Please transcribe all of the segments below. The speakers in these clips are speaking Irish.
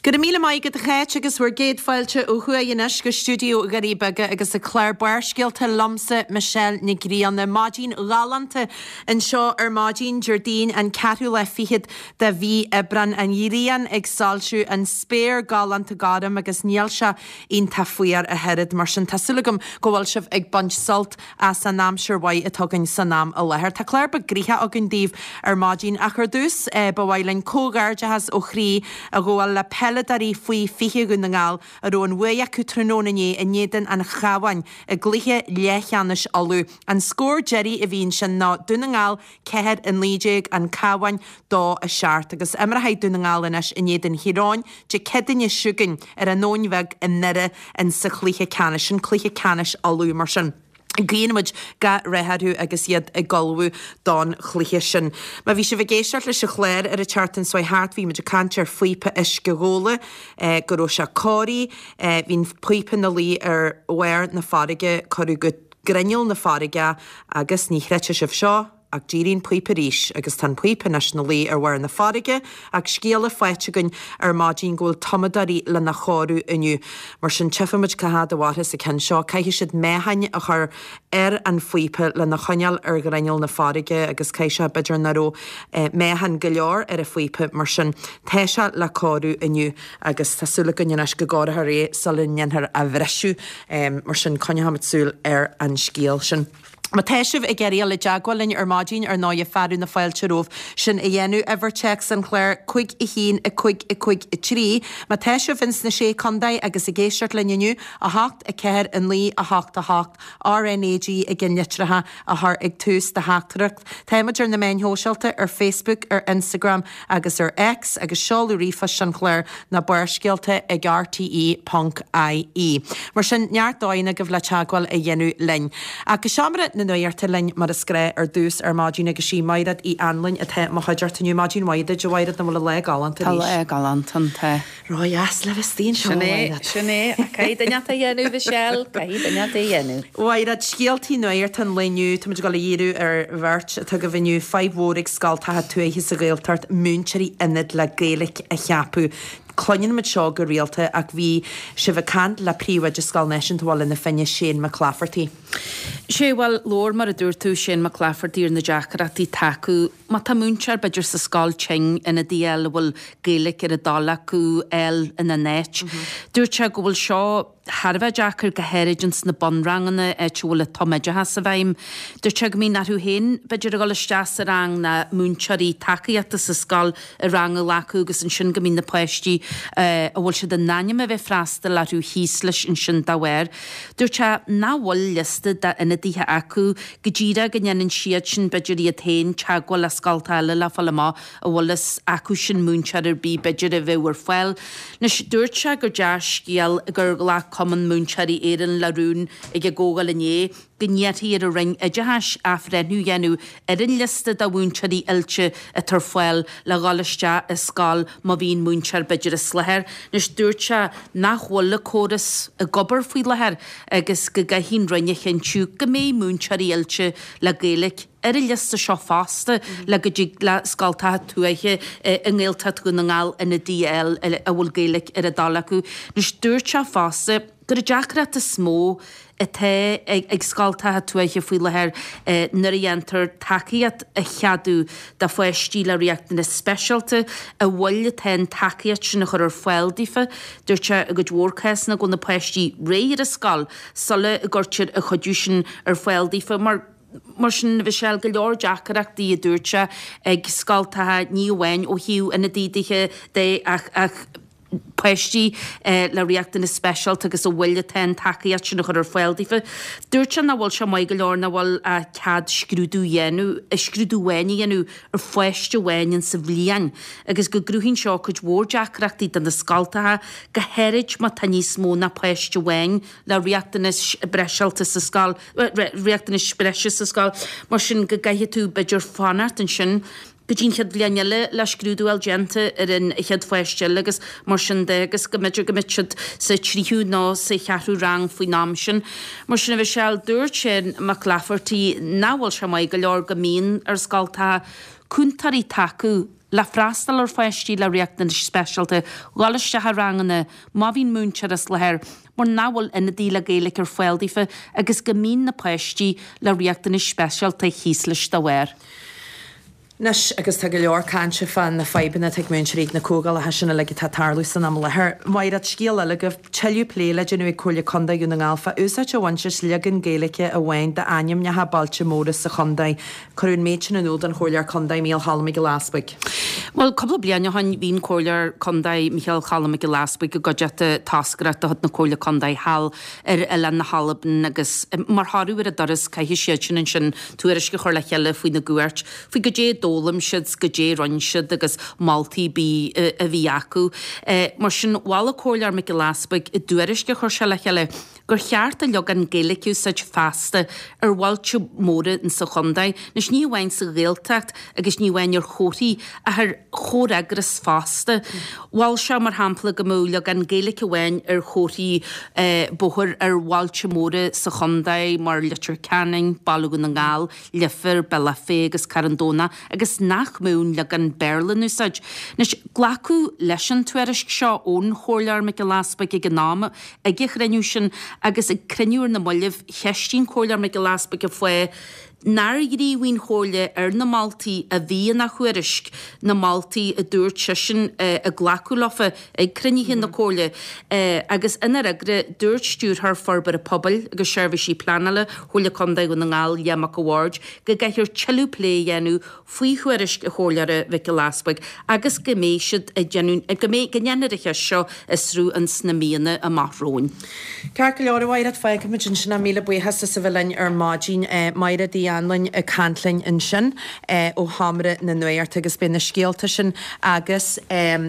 Gyda míle mai gyda chet agus bhui'r géad fáilte ó chuaíonas go stúdio garíbaga agus a Claire Barsgialta Lomsa Michelle Nigrianna Máidín Galanta an seo Máidín Jardín an catú le fihiad de bhí ebran an Irian ag salsiú an spéir Galanta Gadam agus níalse on tafuar a herid mar sin tasúlagam gohfuil sibh ag bunch salt a san nám siirhhaid a tugann san nám a lethir. Tá Claire ba gríthe agan díomh Máidín a chur dús bhhailinn cógairde has ó chrí a ggóil le Peladarí faoi fiche gun na ngáil a roin bhuia acu trónané a néan an chahain a glithe lechanis alú. An scór Jerry a bhín sin ná duna ngáil cehead an lídeag an chahain dó a seart agus imrahaid duna ngáil inis a néan hiráin de cedanne siúgan ar an nóinmheh in nire an sa chlíthe canis alú mar sin. Gríanamid ga réthú agus iad a galbhú don chluiche sin. Ma bhí se bhgéisiart leis a chléir ar a chartan soi háart bhí meidir cantar fuipe is go róla go ró se cóí hín puipe na lí ar bhhair na fáige choú go grinneil na fáige agus ní chreite sibh seo ag dírín puipe ríis agus tan puipe nationalí ar bhhair na fáige ag scéala feite gunn ar Máidín ggóil tomadarí le na chóú inniu. Mar sin tefamid cahad a bhhaithas a cen seo caihi siad méhain a chur ar an fuipe le na choneal ar grinneil na fáige agus caiise beidir naró méhan go leor ar a fuipe mar sin teise le chóú inniu agus tasúla gunneis go gádathe ré salinneanthar a bhreisiú mar sin conehamid ar an scéal sin. Ma teisih I gerí le deagháilinn ar Máidín ar 9 fearú na fáilte róh sin I dhéanú Evercheck San Clair 5 I 1 I 5 I 5 I 3. Ma teisih vins na sé condaid agus I géisiart leniu a 8 I 4 an lí a 8 a 8 RNAG I gginitratha a thar ag tús de háachtarach. Téimeidir na main hóseilta ar Facebook ar Instagram agus ar X agus seáú rifa San Clair na Barsgialta ag RTE.ie. Mar sin neartdáinna go bhla teagháil a dhéanú lein. Agus seamara na nuirta lein mar a scré ar dús ar Máidín agus sí maidad I anlainn a the má chuidirtaniu Máidín maidad de bhaidad na bhfuil le galanta. Tá le galantan te. Roias le bhtíín Sinné a caiid daneata dhéanú Michelle, caiid daneata dhéanú. Bhaidad scialtí nuirta leniu tá go le dhéadú ar bhirt tu go bhiniu 5 mhórig scaltathe tuaithis a gailtart múnseí inad le Gaelic a cheapú. Cloinn mit seo go rialta ach bhí si bh cant le príomhaid scal neisiint bhil in na finne Shane McClafferty. Sé bhil lór mar a dúir tú Shane McClafferty ar na deacaratí taú, má tá múnsear beidir sa scáil ting ina DL bhfuil Gaelic ar a dála acu el ina net. Dúirte go bhfuil seo Harbheith Jackar go herigens na bonrangana bhfuil tomeide has a bhaim. Dúirte go mí narú hen beidir a gáil isteas a rang na múnsearí tacaíata sa scáil a rang a lacu agus an sin go mí na poisttí a bhfuil se den naim a bheith freasta le rú hís leis in sin dahair. Dúirte náhfuil lista da ina díthe acu go ddíra go nnéanann siad sin beidir í a tain teagháil le scaltáile le fallamá a bhfuil acu sin múnsear ar bí beidir a bheith ar foiil. Nes dúirte gur deas scéal gur le common múnsearí éan lerún ag a ggógal inné gnétaí ar a ring a dehas a frenú dhéanú ar an lista da múnsearí ilte a tar foiil le gáiste a scáil má bhíon múnsear beidir a slethir. Nes dúirte nachhfuil le córas a gobar faoi lethir agus go gaithín rinne chinú go mé múnsearí ilte le Gaelic ar a lista seo fásta le go dtí le scaltathe tuaithe an ggéaltat go na ngáil ina DL a bhfuil Gaelic ar a dála acu. Nes dúirte fásta gur a deacrat a smó a the ag scaltathe tuaithe faoi lethir nuair a dhéantar tacaíat a cheadú da foiisttí le riachtain na speisialta a bhfuil ten tacaíat sin a chur ar foiildífa. Dúirte a go dúrchas na go na poisttí réir a scáil sola a gurtir a chodú sin ar foiildífa mar sin bhí seall go leor deacarachtaí a dúirte ag scaltathe níomhhain ó hiú ina dídaiche dé ach poisttí le riachtain na speisialt agus a bhfuil ten tacaíat sin chur ar foiildífa. Dúirte na bhfuil se maid go leor na bhfuil cead scrúdú dhéanú scrúdúhaine dhéanú ar foiiste bhhain sa bhliain agus go grúhinn seo chud mhór deacreachtaí den na scaltathe go heriid má taní smó na poiste bhhain le riachtain breisialta sa scáil riachtain breise sa scáil mar sin go gaithe tú beidir fanart an sin go dtín chead bblianeile le scrúdú algenta ar in chead foiiste agus mar sin agus go meidir sa tríú ná sa chearú rang faoi nám sin. Mar sin a bheith seall dúirt sin McClafferty náhfuil se maid go leor go mín ar scaltathe cúntarí tacu le freistal ar feistí le riachtan specialte gáiste rangana má bhín múnseras lehéir mar náhfuil ina díla géalaigh ar foiildífa agus go mín na peistí le riachtan specialta híos leis dáhhair. Nes agus tu go leor canse fan na febanna te mún ríg na cógal a heisina le tátarlú san am lethir. Mairad scíal le go teú pléile genú chola condaú na gáfa úsá tehaintse legan géalacha a bhhain de aim ne ha balte móras sa chondaid chuún méidsin an úd an choir condaid míl Hallamig go Laspaig. Well, couple blianne hain bhín choir condaid Michael Hallamig go Laspaig go gojete tasgrat a na chola condaid hall le na Halban agus mar harú a doras caihi sisin sin tuairis go chorla cheile faoi na guairt faoi go dé dólam siad go dé roinsid agus maltaí bí a bhí acu. Mar sin bhála cóir me go Laspaig i dúiris go chur se le cheile gur cheart a legan géalaiciú said fasta ar bhailte móra in sa chondaid, nes ní bhain sa réaltacht agus ní bhain ar chótaí a th chóregras fasta. Bháil se mar hampla go mú legan géalaiciú bhain ar chótaí bothir ar bhailte móra sa chondaid mar litir canning, balúgan na ngáil, lifir, belafé agus carandóna agus nach mún legan Berlinú said. Nes glacu leis an tuairis seo ón chóirlear me go Laspaig ag náma ag chreniu sin agus ag creniúr na mollih cheistín chóirlear me go Laspaig a foioi Nar gríhín chóirle ar na Maltaí a bhí na chuirisc na Maltaí a dúirt sin a glaculofa ag crunihinn na cóirle agus ina agre dúirt stúr th forbar a pobl agus seirbhísí planala chóirle condaid go na ngáil Yemak Award go gaiithir teú plé dhéanú faoi chuirisc a chóirlear a go Laspaig agus go méisiid a genún go mé gnéanariche seo is rú an sna míana a marróin. Ceir go leor bhhaid feig go sin sinna míle buchasta sa bhlein ar mágin maire dí anlainn a cantlainn in sin ó hamra na nuairt agus bin na scéalta sin agus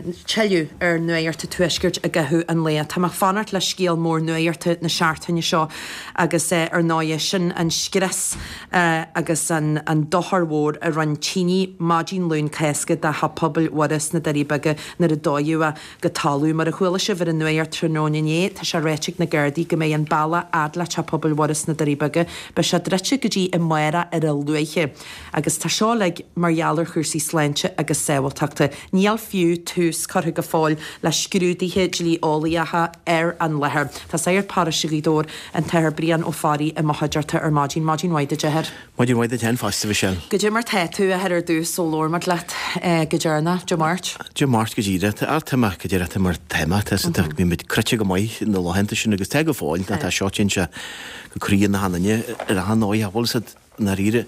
teú ar nuairt tuisgirt a gathú an léa. Tá fanart le scéal mór nuairt na seaartainne seo agus ar náide sin an scris agus an dothharmhór a rantíní mágin lún céasca de ha pobl waras na daríbege na a dóú a go talú mar a chuile se bhar an nuairt trónané tá se réiteigh na Gardaí go mé an balla adla te pobl waras na daríbege be se dreite go dtí i muire ar a luiche. Agus tá seo le margheallar chuirsaí sléinte agus saoilteachta. Níl fiú tús chutha go fáil le scrúdaithe dlí ólaíatha ar an lethir. Tá sé ar parasigídór an teir brian ó farí a mahaidirta ar mágin waide dehead. Mágin waide ten fásta bhí sin. Go dé mar teú a hear dús ó lór mar leat go dearna, Jo Mart? Jo Mart go ddíire ar teach go dtíire mar téma mí mit crite go maiid na láhananta sin agus te go fáil na tá seotin se go críon na hanaine ar a hanáid a bhil na ríre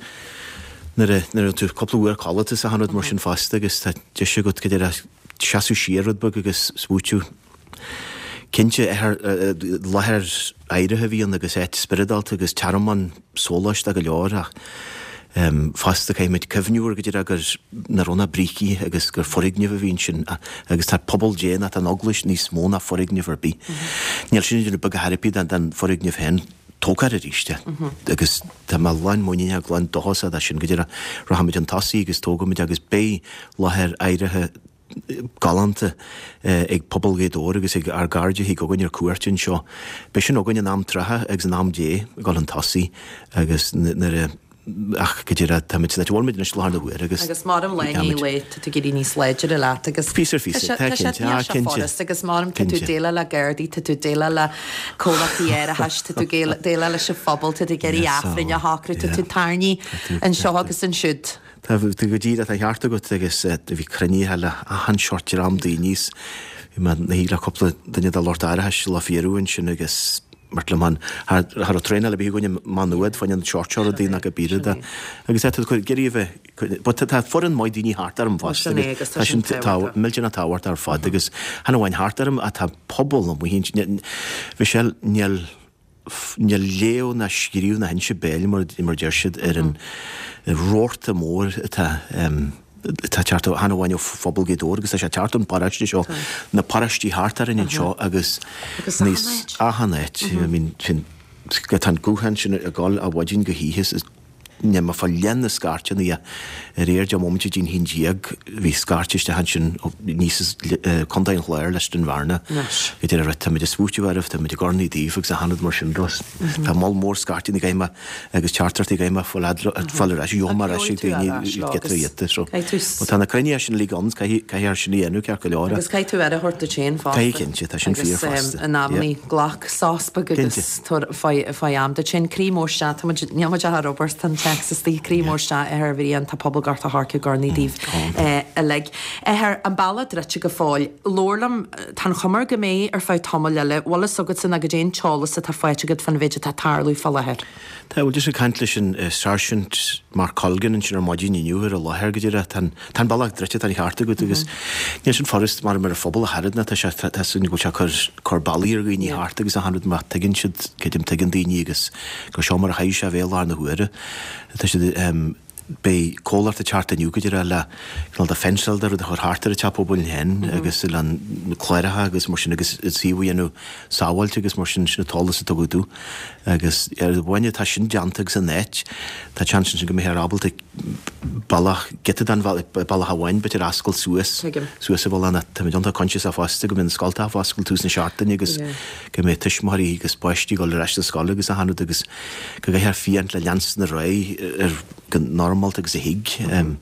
nar tú coppla uair callata sa hanad mar sin fasta agus tá deise go dtíir a seaú siarad bug agus smúteú Cinnte lethir éirithe bhíon agus éit spiridalta agus tearman sólaist a go leor fasta céimiid cyfniúr go dtíir agur na róna brící agus gur forigneamh bhín sin agus tá pobl déana an oglis níos móna forigneamh ar bí. Níl sin idir bug a haripí den forigneamh hen tócar a ríiste. Agus tá má láin móine a gláin dohasa a sin go dtíir rahamid an tasaí agus tógamid agus bé lethir éirithe galanta ag poblgéadóir agus ag ar garde hí gogann ar cuairtin seo. Be sin ógann an am tratha agus an am dé gáil an tasaí agus ach go dtíir tamid na bhfuil na slána bhuiir agus mar am leí le tu gurí níos léidir le agus físar agus marm tú déile le Gardaí tú déile le cólaí ar a heis tú déile le se fphobal tu geirí affrin a hácra tú tarní an seo agus an siúd. Tá bhú go ddíad a cheartta go agus bhí creníthe le a han seirtir am daoine níos bhí man na híle coppla daine a Lord Airtheis le fiarúin sin agus martla man har a tréna le bí goine manúad fain an seirteir a dtína go bíide agus é chu geíomh tá foran maid daoine háart arm fásta milliún a táhairt ar fád agus hena bhain háart arm a tá pobl am hín bhí sé níl léo na sciríú na hen se béil mar deirsiid ar an róirta mór tá teart hana bhain fphobal agus sé teart an paraiste seo na paraistí háartar in seo agus níos ahannéit fin go tan gúhan sin a gáil a bhaidín go híhis nema fá lenna scartja ní réir de moment dín hín díag hí scartiste han sin níos condain chléir leis den warna idir a rita mid swútiwarh tá mid gornaí dífug sa hanad mar sin dos Tá má mór scartin í gaima agus chartart í gaima fall a jomar a sig getréte so tána crenne sin ligans caiar sin éú cear go leára agus cai tú a horta chéin fá cinnte tá sin fi an náí glach sáspa agus fáam de sin crímórsta neamaid a Robert tan Texas tí crímórsta ar bhí an tá pobl gart a harce garnaí díh a le ar an balla drete go fáil lólam tan chumar go mé ar fá tamil leile wala sogad san a go dé chálas a tá fáite go fan viide tá tarlú fallheir. Tá bhil is caiint leis an Sergeant Mark Colgan in sin ar modí níúir a láthir go dtíire tan bailach drete tan harta go agus ní sin forest mar mar a fphobal a headna tá sun go se chur bailíar go ní harta agus a hanú má teginn siad ceidim tegin daoine agus go seo mar a chaise a bhélar na huire tá si bei cólar a charta nniuúgaidir le a fenseldar a chur hartar a tapóbun hen agus an chléirethe agus mar sin agus síhhéanú sáhailte agus mar sin sinna tálas a tugadú agus ar bhaine tá sin deantagus a net tá chan sin go méarrábalta ballach get an ball hahain bet ascail suas a bhna tá consis a fásta go minn sáilta a fáscail tús na seaartain agus go mé tuismarí agus poisttí go le reiste sála agus a hanú agus go bheith ar fiant le leans na ré ar normal agus a hiig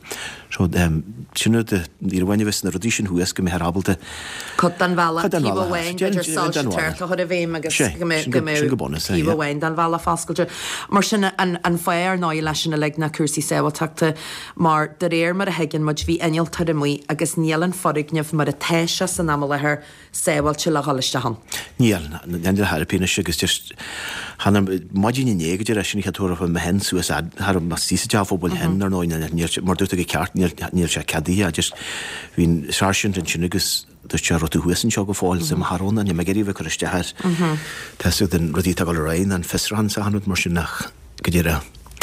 sinú í bhaine vis na rodí sin thuas go mé harrábalta Cod an bhela híhhain idir sáilteir a chud a bhéim agus gohhain an bhela fáscailte mar sinna an féir ná leis sinna le na cuasaí saoilteachta mar de réir mar a heginn mud bhí einil tar muí agus níalan forigneamh mar a teise san am lethir saoilte le halliste han. Níl an Harpíine agus just hanna maidíine négaidir a sinna chatúra me hen suas har mas sísa deafóbal hen ar nóin mar dúirta go ceart níl se cadí a just hín Sergeant an sin agus se rotú huasan seo go fáil sem Harróna ní me geíh chuisteir Teú den rodí go le rain an fesran sa hanú mar sin nach go ddíire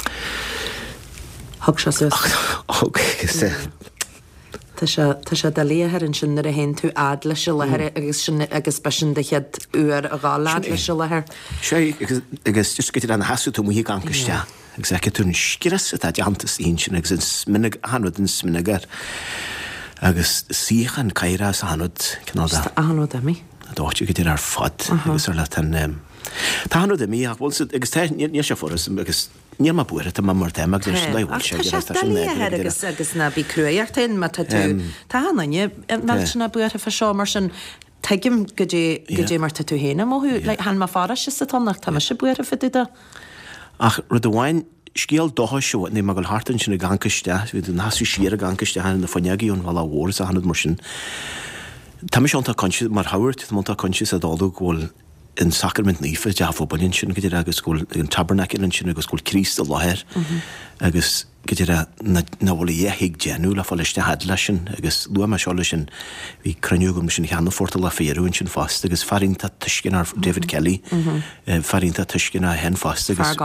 Thg se Tá sé dalíothar an sin ar a hen tú ad lei se lethir agus besin de chead uair a gálád lei se lethir. sé agus just go an hasú tú hí gangiste agus tún sciras a deantas íon sin agus sminnig hanúd an sminnegar agus síchan caiire sa hanúd cinná anú a mí dáte go dtíar ar fad agus ar le tan Tá hanú a mí agus ní se forras agus ní má buir a mar téach leil sé agus na bí cruúartain má tú Tá hanne me sinna buir a fe seo mar sin teigim go dé mar tú héna móú le han má fára se sa tannach tá se buir a fiide. Ach rud bháin scéal dóá seo ní mar go hartain sinna gangiste hí den hasú siar a gangiste hena na fanneagaíún bhil bhór a hanad mar sin. Tá me seanta conisi mar hairt mátá conisi a dáú ghil in sacrament nífa deafóbalíonn sin go dtí agus scúil an tabernacin sin agus scúil Crist a láthir agus go dtí na bhfuil dhéigh déanú le fáiste head lei sin agus lu me seála sin bhí cruniúgum sin cheanna forta le féarún sin fast agus farínta tuiscin ar David Kelly farínta tuiscin a hen fast agus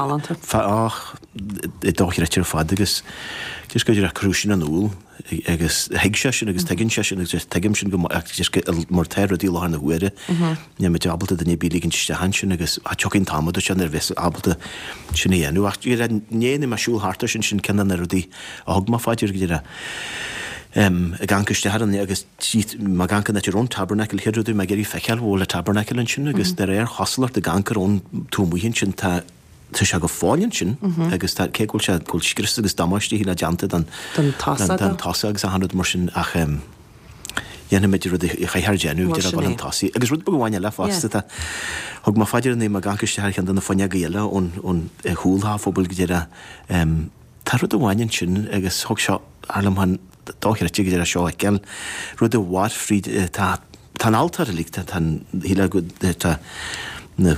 dóretir fad agus gus go dtí a cruúsin an úl agus heig se sin agus teginn se sin agus teigim sin go mar teir dí lána huire ne me abalta den bíliginn te han sin agus a chocinn tamada sin ar vis abalta sinna dhéanú ach néana me siúil harta sin sin cenan ar dí a thug má fáidir go dtíire a gangiste an agus má gancan na rón tabernacil hirúú me gurí feiceal bhla tabernacil an sin agus de réir hosalar de gancar ón túmúhinn sin tá se go fáinn sin agus céhil se gúil scris agus damáistí hí le deanta den tasa agus a hanú mar sin ach dhéana méidir i chaithar déanú de bhil an tasí. Agus rud bhhaine le fásta thug má faidir ní mar gangiste an na fanne gaile ón húlá fóbal go dtíire tá rud bhhainn sin agus thug seo arlamhan dáirtí go dtíire seo ceil rud a bhhar fríd tá altar líta híle go na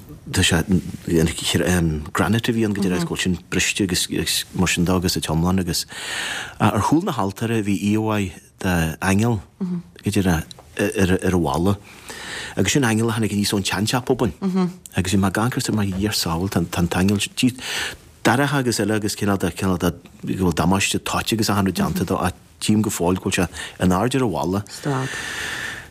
granite bhí an go dtíir sscoil sin briste agus mar sin dágus a teomláin agus ar thúil na haltare bhí íomhaid de engel go dtíir ar a bhála agus sin engel hena níos ón teanseapóban agus i má gangart mar dhéar sáil tan tangel tí darathe agus eile agus cinál bhfuil damáiste táite agus a hanú deanta a tím go fáil goil se an áidir a bhála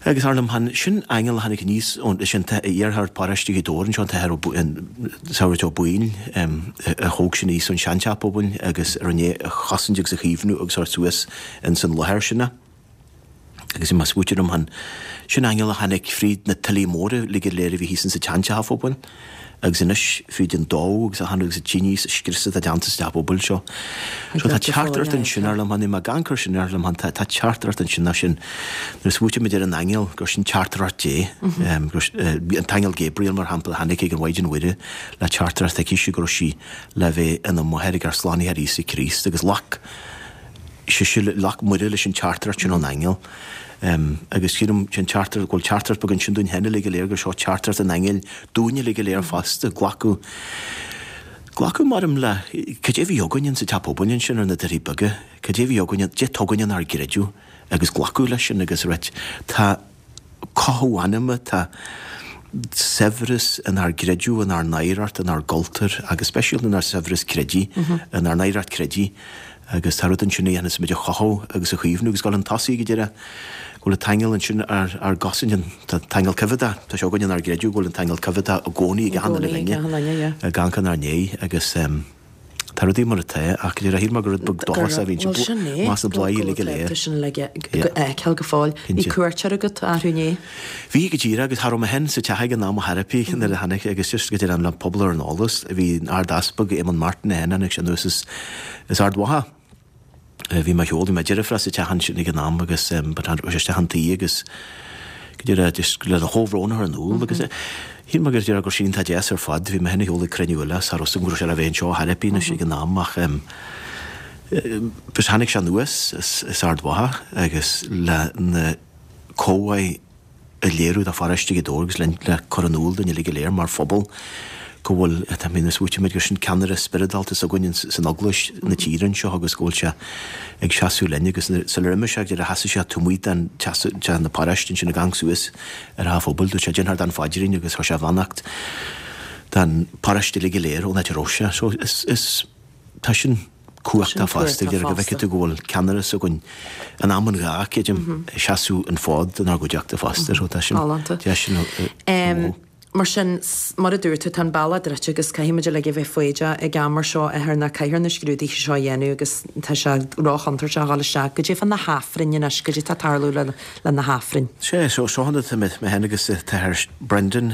Agus arnam han sin engel hannig níos ón sin ar parastí dórin seán saoirtó buin a hóg sin níos an seanteapóbun agus arné chasandig sa chífnú agus ar suas in san lehair sinna. Agus I mas búteirm han sin engel a hannig fríd na talímóra liggur léir bhí hísan sa teanteapóbun. Agus inis fríd an dó agus a hannig sa tíní sa scrisa a deantas teapóbul seo. So tá chartart an sin arlam han I gancur sin arlam han tá chartart an sin sin nus búte me an engel gur sin chartart dé an tangel Gabriel mar hampel hannig ag an waidin wire le chartart a kíisi gur sí le bheith in an moherig ar sláni ar ísa Christ agus lach muire leis sin chartart sin an engel. Agus círum sin charter ghil chartart bagin sin dún henne lig léir gur seo chartart an engel dúine lig léir fast glacu marm le cad éhí joganin sa tapóbanin sin ar na darí bage cad éhí joganin dé toganin ar gireidú agus glacu lei sin agus reit tá cáhuanime tá Severus an ar gireidú an ar nairart an ar goltar agus speisial an ar Severus credí an ar nairart credí agus tarúdan sinna dhéana meidir chathó agus a chuomhnú agus gáil an tasí go dtíire ghfuil tangel an sin ar gasin tangel cyfada tá seo ganin ar gréidú ghfuil an tangel cyfada a gcónaí ag hanna le lenne a gancan ar né agus tarúdaí mar a té ach go dtíire hír mar gur bug dochas a bhín más an blaí le go léir sin le ceil go fáil í cuairtear agat athúné. Bhí go dtíire agus thar hen sa teige ná therapy na le hanig agus just go dtíir an le poblar an álas a bhí ar daspa go Éman Martin na henna sin nuas is ardmhatha. Bhí mar heolí me deirefra sa tehan sin ag an ná agus sé hantaí agus go dtíire le a hóhrónar an úl agus hí mar gur dtíar gur sin tá déas ar fad bhí me henna heolala creniúla sa rostum gur sé a bhéon seo therapy na sin ag an náach bes hannig se nuas is ardmhatha agus le na cóhaid a léirú a faristí dógus le choranúil den lig léir mar fphobal go bhfuil mínas búte mé gur sin ceannar a spiridaltas a gcuinn san aglas na tírann seo agus ggóil se ag seaú lenne agus sa riime se de a hasasa se túmid an na parastin sin na gang suas ar a fphobal dú sé ginnar an fáidirín agus tho se bhanacht den parastí lig léir ó na teróise so is tá sin cuachta fast ag go bheice ggóil ceannas a gin an amman gá céidim seaú an fád an argóideachta fastar ó sin mar sin mar a dúirtu tan bailla dreite agus caiimiidir le go bheith foiide ag gamar seo ar na caiir na scrúdaí seo dhéanú agus tá se ráchantar se gála se go dé fan na hafrin in go dtí tá tarlú le na hafrin. sé seánna me hennagus teir Brendan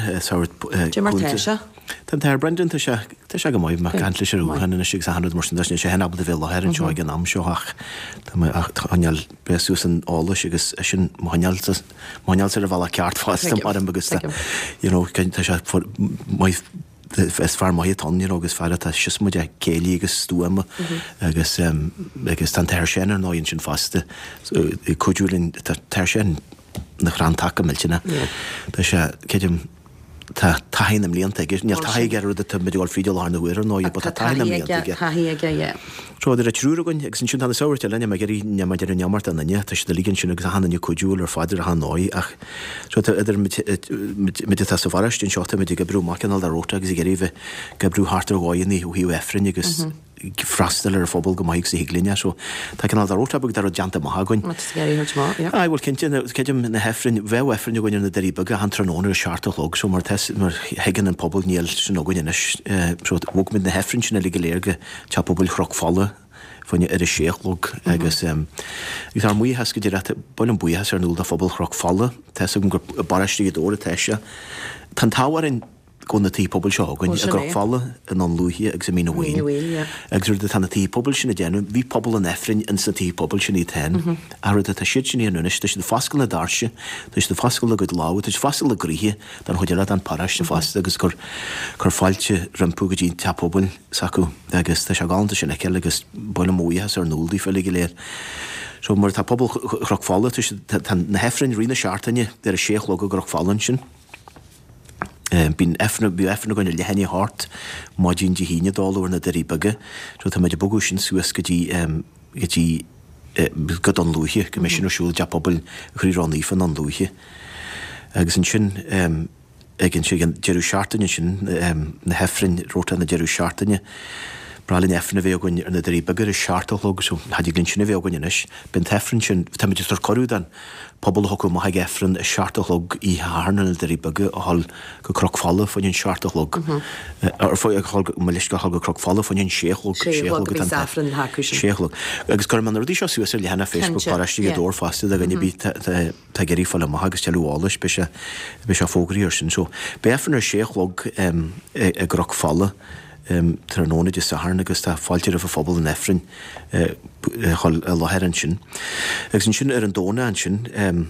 se? Tá teir Brendan tá se go maiid mar cantla sé rúhanna sig sa hanú mar sé henna bud a bhil ar an seo an am seoach Táil breú an álas agus sin máineal ar a bhla ceart fásta mar an agus tá sé is fear mai tanní agus fear tá sismuid a céalaí agus stúama agus tan teir sin ar náonn sin fasta i chuúlinn teir sin na chrán take milltena Tá sé céidim tá tainam líanta gus níl taigeú a mediáil frídeil ána bhuiir nó b tainam líanta. Tro er trúragann ag sin tanna saoirte lenne me geí nemaidir an neamart an nne, tá sé lígann sin agus a hanna coúil ar fáidir a náí ach idir mit tá sa bharastin seota me go brú macinál a róta agus i géiríh go brú hartar gáinní ó hiú efrin agus frastal ar fphobal go maiid sa higlíne so tá canál a róta bug dar a deanta maithagain. Bhfuil cinim na hefrin bheith efrin goin na darí bag a han trónir seartalog so mar hegan an pobl níl sin ógain bhg mid na hefrin sin na lig léirge te pobl chrochfalle fanne ar a séchlog agus gus ar muí has go dtí bail an buíhas ar núl a fphobal chrochfalle te gur baristí dóra teise Tá táharin gona tí pobl seo goin a grochfalle in an lúhi ag sa mína bhhain. Agus de tanna tí pobl sin a déanú, hí pobl an efrin in sa tí pobl sin í ten, a tá siad sin íonis, tá sin fascail na darse, tá sin fascail a go lá, tá fascail a gríthe, dan chuidir an paraiste fast agus gur fáilte rimpú go dtín te pobl sacu agus tá se gáanta sin eceil agus bail móíhas ar núldaí fel go léir. So mar tá pobl grochfalle, na hefrin rina seaartainine ar a séchlog a grochfallan sin. Bín efna goin lehenni hart má dín de híine dáúir na darí bage, so tá meidir bogú sin suas gotí go an lúthe, go mé sin osúil de pobl chríráníí fan an lúthe. Agus an sin gin si deú seaartainine sin na hefrin róta na deú seaartainine, bralin efna bheith goin na darí bagur is seartalóg so hadí glin sinna bheith goin inis ben tefrin sin tamidir tar corú dan pobl hocu maha gefrin is seartalóg í hárnal darí bagur a hall go croc falla fan in seartalóg ar foi malisca hall go croc falla fan in séchlóg séchlóg agus go man rudí seo suasir lehana Facebook parastí go dór fasta a gannne bí tá gerí falla maha agus teúális be se fógraíir sin so befrin ar séchlóg a croc falla tar an óna just a harna agus tá fáiltear a phobal in Efrin chol a láheran sin. Agus sin ar an dóna an sin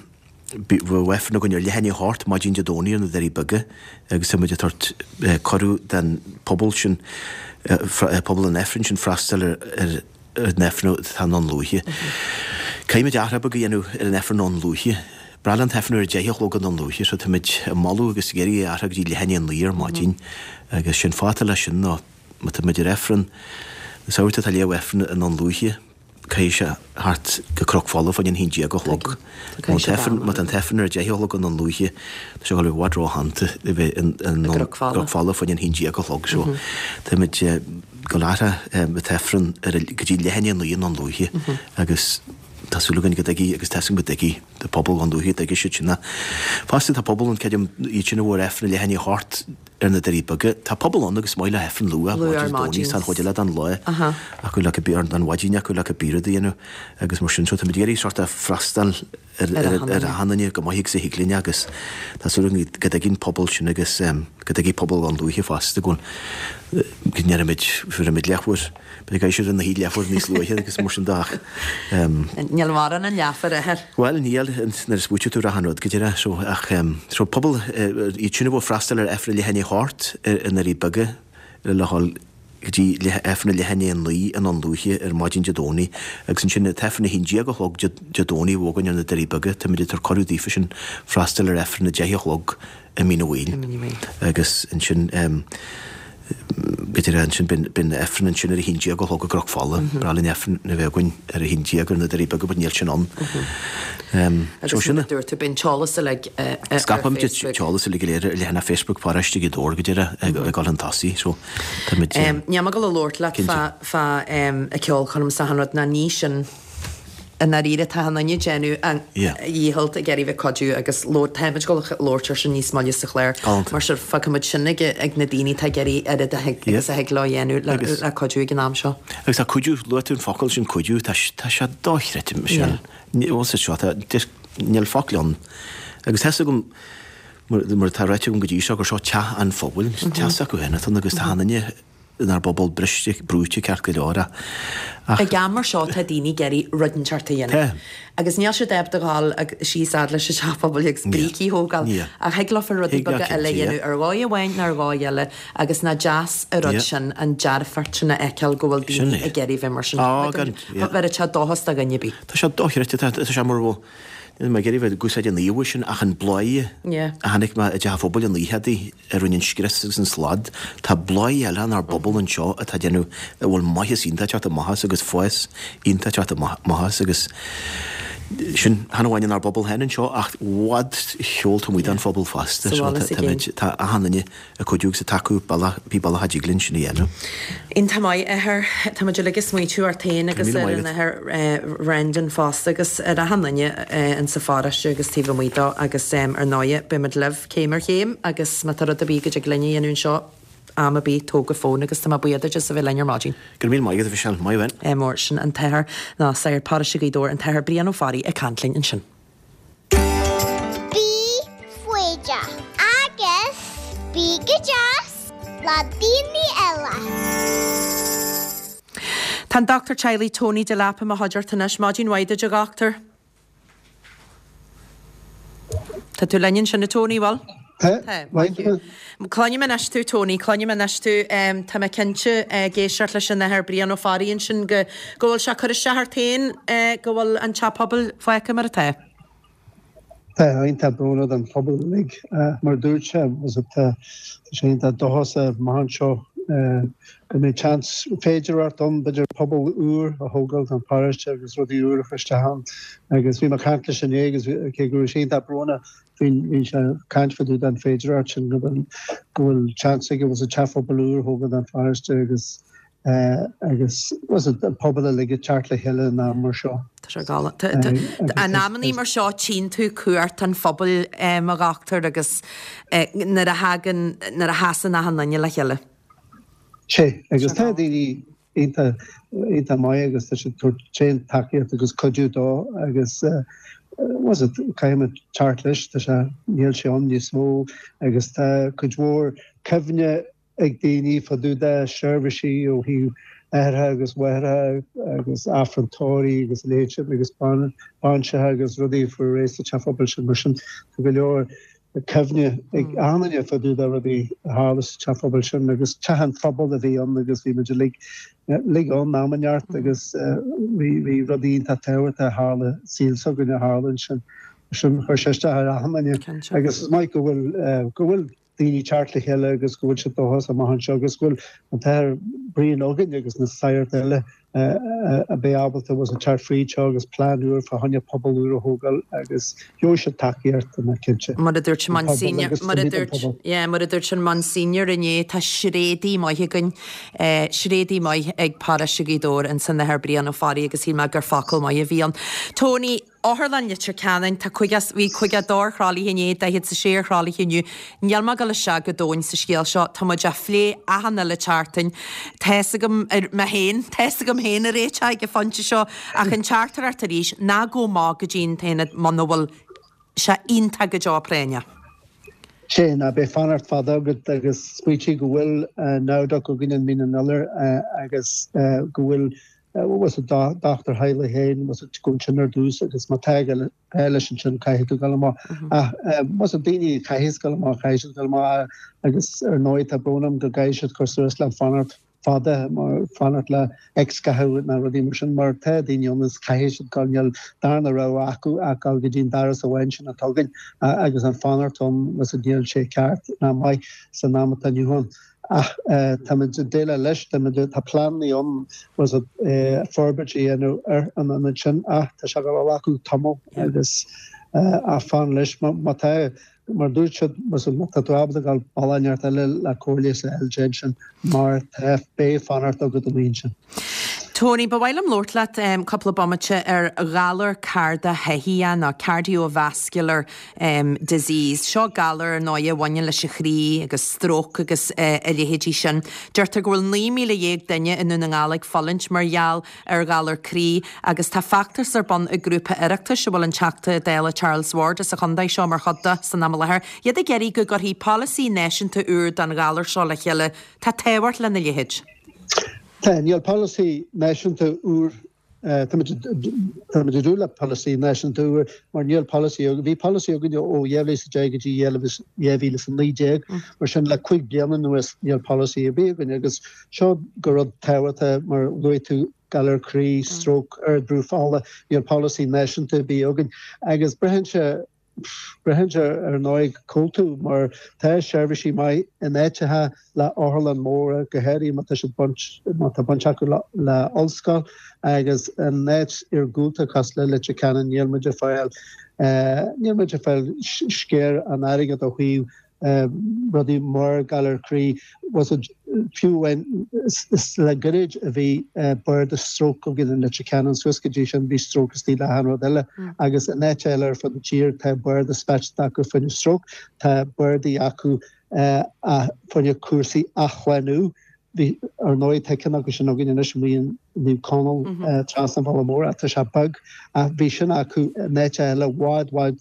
wefrin a gonneir lehenni hart má dín de dóní an a darí bugge agus muidir tart corú den pobl sin pobl in Efrin sin frastal ar nefrin tan an lúhi. Caimid arab a gynnu ar an Efrin an lúhi. Braland hefnur déich logan an lúhi, so tymid malú agus geri arag dí lehenni an lír má dín agus sin fátal sin ná ma tymid ir Efrin sauta tal leo Efrin an lúhi cai se hart go croc falla fan hín diego log. Ma an tefnur déich logan an lúhi se gal wadró hante an croc falla fan hín diego log so tymid golára ma tefrin gydí lehenni an lír an lúhi agus Tásúlagan go dagi agus tesing go dagi de pobl an dúhi dagi si sinna. Fásin tá pobl an cedum í sinna bhór efrin le henni hart ar na darí bugge. Tá pobl an agus máile efrin lua dóní san chodile an loe a chu le bí an wadíine chu le bíra dhéanú agus mar sin so tá géirí sort a frastal ar a hanne go maihíigh sa híglíine agus Tásúlagan go daginn pobl sin agus go dagi pobl an dúhi fásta gún gynneramid fyrir mid lechúr be gaisir an na hí lechúr níos luithe agus mar sin dach. Níl mar an leafar a her. Well, níl nar spúteú a hanrod go dtíra so ach so pobl í túna bh frastal ar efra lehenni hart in a rí bugge le hall gotí efna lehenni an lí an lúhi ar maidin jadóni agus sin sinna tefna hín diagolog jadóni bhógan ar na darí bugge tá midir tar corú dífa sin frastal ar efna diagolog a mí bhil agus in sin Bitir an sin bin efrin an sin ar a hín diag hog a groch falla bralin efrin na bhegoin ar a hín diag ar na darí bugge bud níl sin an. Agus dúirta bin teálas a le Skapam teálas a le léir le hena Facebook parastí go dór go dtíire a gal an tasí so Neama go le Lord le fa a ceol chunam sa hanrad na nísin an aríre tá hanne genú an íhalt a gerí bheith codú agus Lord Temid go Lordir sin níos máile sa chléir mar se facamid sinnig ag na daoine tá gerí a heag láhéanú le codú gan am seo. Agus tá codú luún focail sin codú tá se dáithretim se ó seo níl facleán agus he gom mar tá réite gom go dtí seo gur seo te an fóbal teasa go hena tan agus táhanne nar bobl briste brúte ceart go leára. A gamar seo tá daoine geirí rudansearta dhéana. Agus níl se déb a gáil sí sadla se seapabal ag spríí hógáil a heagla ar rudí bag a lehéanú ar gáid bhain ar gáile agus na jazz a rud sin an dearfartena eiceil gohfuil daoine a geirí bhimar sin. Ver a te dáhasta a gannebí. Tá se dóirte se mar bh ma geir bheith gúsáid an líhú sin ach an blai a hanig ma a fóbal an líhadí ar runnin skristas an slad tá blai eile ar bobbal an seo a tá déanú bhfuil maithas ínta teat a mahas agus fóis ínta teat a mahas agus sin hanhhain ar bobbal henan seo ach wad cheol tú muid an fóbal fasta tá a hanne a chuúg sa taú bí balla hadí glinn sin dhéanú. In tamáid táidir legus muo tú artaíon agus randan fásta agus ar a hanne an sa fáraiste agus tíh muoidá agus ar náide bimid leh céimar chéim agus matar a bí go glenne anún seo am a bí tóga fón agus tá buidir just a bheith lear mágin. Gur mí maigad a bhí se maihain? Mór sin an teir ná sair páiste dór an teir brian ó farí a cantlinn in sin. Bí fuide agus bí go jazz le daoine eile. Tá Dr. Charlie Tony de Lapa a haidirtanis mágin waide de gachtar. Tá tú leinn sin na Tony bhil? Cláine man eistú Tony, cláine man eistú tá cinse géisiart leis sin na brian ó faríonn sin gohfuil se chuir sehartaín gohfuil an chapabal foiice mar a ta. Tá inta brúna an pobl lig mar dúirte was sé inta dohas a mahan seo go mé chans féidirart an beidir pobl úr a hógalt an pariste agus rudí úr a friste han agus bhí mar cantle sin agus ché gur sé inta brúna hín se caiintfaú an féidirart sin gohfuil chance go was a chafo balúr hógad an pariste agus agus was it pobl le chartla heile ná mar seo. A námaní mar seo tín tú cuairt an phobal mar gachtar agus nar a hasan na hanne le heile. Sé, agus tá daoine ínta mai agus tá sé tú sé takeíart agus codú dá agus was it caiime chartlis tá sé níl sé an níos mó agus tá chudmór cefne ag daoine fadú de seirbhísí ó hiú agus wera agus affrontóí agus léite agus banse agus rudí fu rééis a chafabal sin mar sin go go leor cefne ag anine fadú a rudí hálas chafabal sin agus tehan fabal a bhí an agus bhí meidir lig an námanart agus bhí rudí tá teir a hála síl so gon a hálan sin chuir seiste a haine agus mai go bhfuil daoine chartla heile agus go bhfuil se dóhas a maihan seo agus bhfuil an teir brion ógan agus na sairt eile a béabalta was a chart frí seo agus plánúir fa hanne pobalúr a hógal agus jo se takeíart na cinse. Mar a dúirt man senior mar a dúirt an man senior inné tá srédí mai gunn srédí mai ag para sigidór an san na herbrian ó farí agus hí me gur facail mai a bhíon. Tony áharlan litir ceann tá bhí chuige dórrálaí hinné de hit sa sérálaí hinniu neal me go le se go dóin sa scéal seo tá mu de phlé a hanna le chartain teisegam héin a réite ag go fante seo ach an chartar ar taríis ná go má go dín taine man bhfuil se ionta go deá préine. Sé na be fanart fad agad agus spuití go bhfuil náda go gine mí another agus go bhfuil was a Dr. Haile Hain was it gunnar dús agus má teige eile sin caiith go galá was a daoine caiis galá caiisi galá agus ar nóid a brónam go gaiisiid chuús le fanart fada mar fanart le ex-gahu na rudí mar sin mar te daoine caiisiid ganeal darna ra acu a gal go dín daras a bhain sin a tugann agus an fanartóm was a díal sé ceart na mai san námat a nniuhan. Tá déile leis tá plannaí an was a forbertí an sin tá se go bhhaú tamó agus a fan leis mar dúirte was táabda gal bailaineart eile le cóirléas a LG sin mar bé fanart a go mín sin. Tony, ba bhhail am lortlaat coppla bommate ar galar carda hehian a cardiovascular disease. Seo galar nóia bhaine le chrí agus stroke agus léhédí sin. Deirtar go bhfuil 9,000 daine in na ngálaigh fallint margheall ar galar crí agus tá factors ar bon a grúpa iireachta se bhfuil an teachta déile Charles Ward is a chundaid seo mar chodda san am lethir. Iad a geirí go gur hí policy náisiúnta úr dan galar seo le chéile tá téhhart le na léhéid. Níl policy náisiúnta úr dúla policy náisiúnta úr mar níl policy bhí policy a gunne ó dhéhlís a déigetí dhéhíle san líéag mar sin le chuig blianan nuas níl policy a bígan agus seo go rud táhata mar luú tú galar crí stroke ar brúfála níl policy náisiúnta bí agan agus brehense ar nóig cultú mar tá seirbhísí mai in éitethe le áharlan móra gohéirí mat se bunchaú le olscoil agus an néit ar gúta cos le litte canan níl meidir fáil scéir an airigad a chuíh rudí mór galar crí was a few le goid a bhí bird a stroke go gin le canan Swisscadí sin bhí stroke tí le an rodile agus an éitir fan the tír tá bird a speit acu fan stroke tá birdí acu fanne cuasaí a chuanú ar nóid tecin agus sin agin in míon ní conal tras an bhmór a se bug a bhí sin acu néite le bháid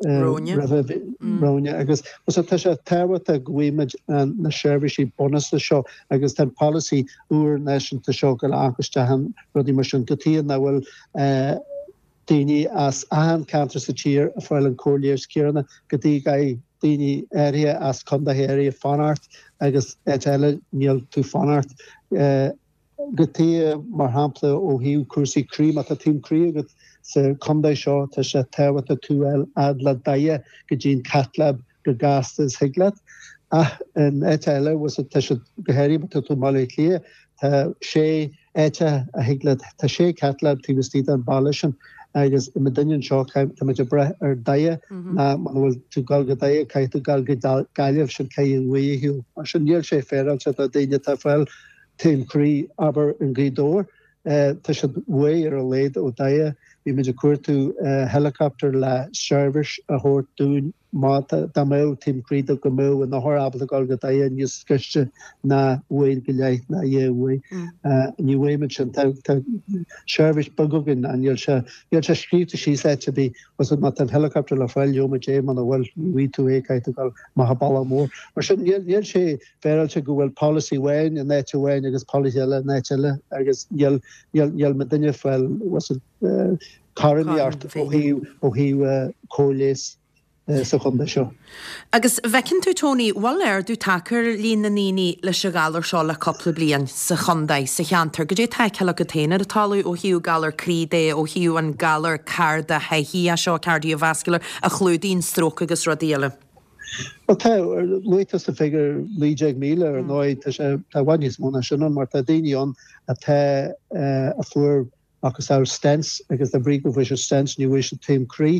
Róne agus was te se tehhat a gcuimiid na seirbhísí bonus le seo agus ten policy úr náisiúnta seo go agustehan rudí mar sin gotííon na bhfuil daoine as an cantar sa tír a fáil an cóirléir céarna gotí daoine éria as condahéir fanart agus eile níl tú fanart gotí mar hapla ó hiú cuasaí crí a tím crí agus sa condaid seo tá sé tehhat a túil ad le daie go dín catlab go gastas higlad an eile was te gohéirí tú má lia tá sé éite a higlad tá sé catlab tígustí an bailisian agus i duine seo tá bre ar daie na man bhfuil tú gal go daie caiith tú gal go gaiileh sin céon bhuiú mar sin níl sé féral se a daine tá fáil Tim Cree aber in Gridor. Tá way ar a léad ó daia bhí muidir cuairtú helicopter le service a thuirt dún máta dá mó Tim Cree go mó an nachir abal a gáil go daia níos scuiste na bhfuil go leith na dhéhfu. Ní bhfuimiid sin tá service bugagin an níl se scríbte sí leite bhí was mat an helicopter le fáil leomid é man bhfuil ví tú écait a gáil má ball mór. Mar sin níl sé féilte go bhfuil policy wein an nete wein agus policy eile netile agus níl me dunne fel was het karart ó hí cóléis sa chunda seo. Agus bhecinn tú Tony bhil dú takear líon na níní leis a galar seo le coppla blian sa chundaid sa cheantar, go dé taice le go téanaar a talú ó hiú galar crídé ó hiú an galar carda heithí a seo cardiovascular a chlúdín strók agus rodíile. Well, luitas a figure Lee Miller and noi Taiwanese mona shunon Marta Dinion a fuer agus our stents agus the brief of which stents new wish Tim Cree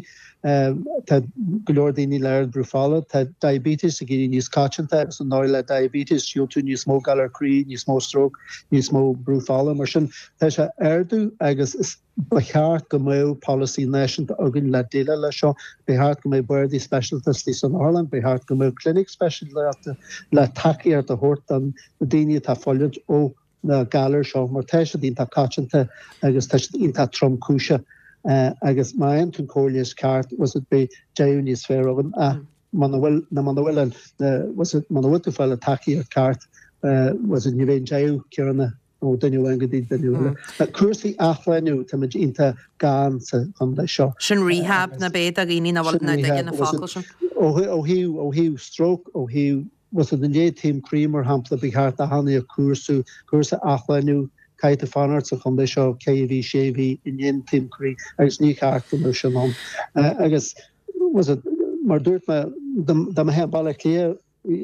glordini laird brufala diabetes again ní scotchan so noile diabetes you to ní smó galar Cree ní smó stroke ní smó brufala mar sin erdu agus behaart go mé policy nation agin le déile le seo behaart go mé birdie specialist in Ireland behaart go mé clinic specialist le takeí ar a hort an daine tá foliid ó na galar seo mar teise dín tá cachanta agus tá tromcúise agus maim tún cólias cart was it be jaúní sfér agin manhfuil was it manhfuil tú fáil a takeí ar cart was it ní bhéon jaú ceanna ó duine an go dtí duine. Cuasaí athleanú tá muid ionta gan sa chunda seo. Sin rehab na béad a gine na bhil na dige na fáil sin. Ó hiú stroke ó hiú was it the Tim Creamer hampla bihart a hanna cuasa athleanú caiit a fanart sa chunda seo KV séhí in Tim Cree agus ní charta mar sin an. Agus was it mar dúirt me da he balla cléir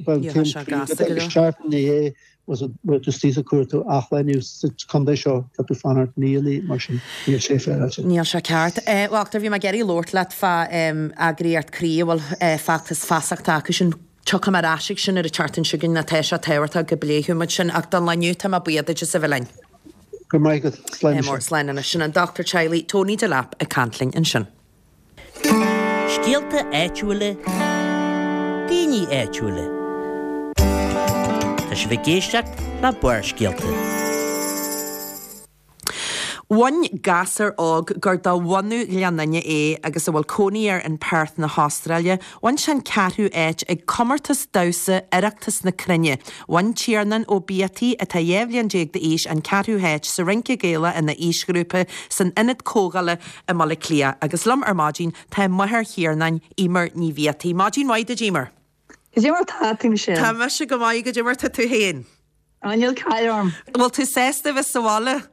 Tim was it just a cuatú athleanú chunda seo tú fanart nílí mar sin níl sé féilte. Níl se ceart. Waachtar bhí me geirí Lord leat fa agriart Cree bhfuil factas fasachta acu sin Tucha mar asig sin ar a chartan sigin na teise teirta go bléúid sin ach don leniu a buiad just sa bhlein. Go maigad Slein sin an Dr. Charlie Tony de Lap a Cantling in sin. Scialta éitiúile, daoine éitiúile. Tá sé bheith géisteach le buair scialta. One gasar og gur da wanu leananne agus a bhfuil cóníar in Perth na Australia, one sin carú ag comartas dausa ireachtas na crinne. One tíarnan ó BT a tá dhéhlian déag de ís an carú sa rinke géile in na ísgrúpa san inad cógala a mala clia. Agus lom mágin tá maithir hiarnain imar ní BT. Mágin waid a jímar? Is imar tátim sin. Tá me se go maig go jímar tú héin. Aniel Caiarm. Well, tú sésta vis sawala?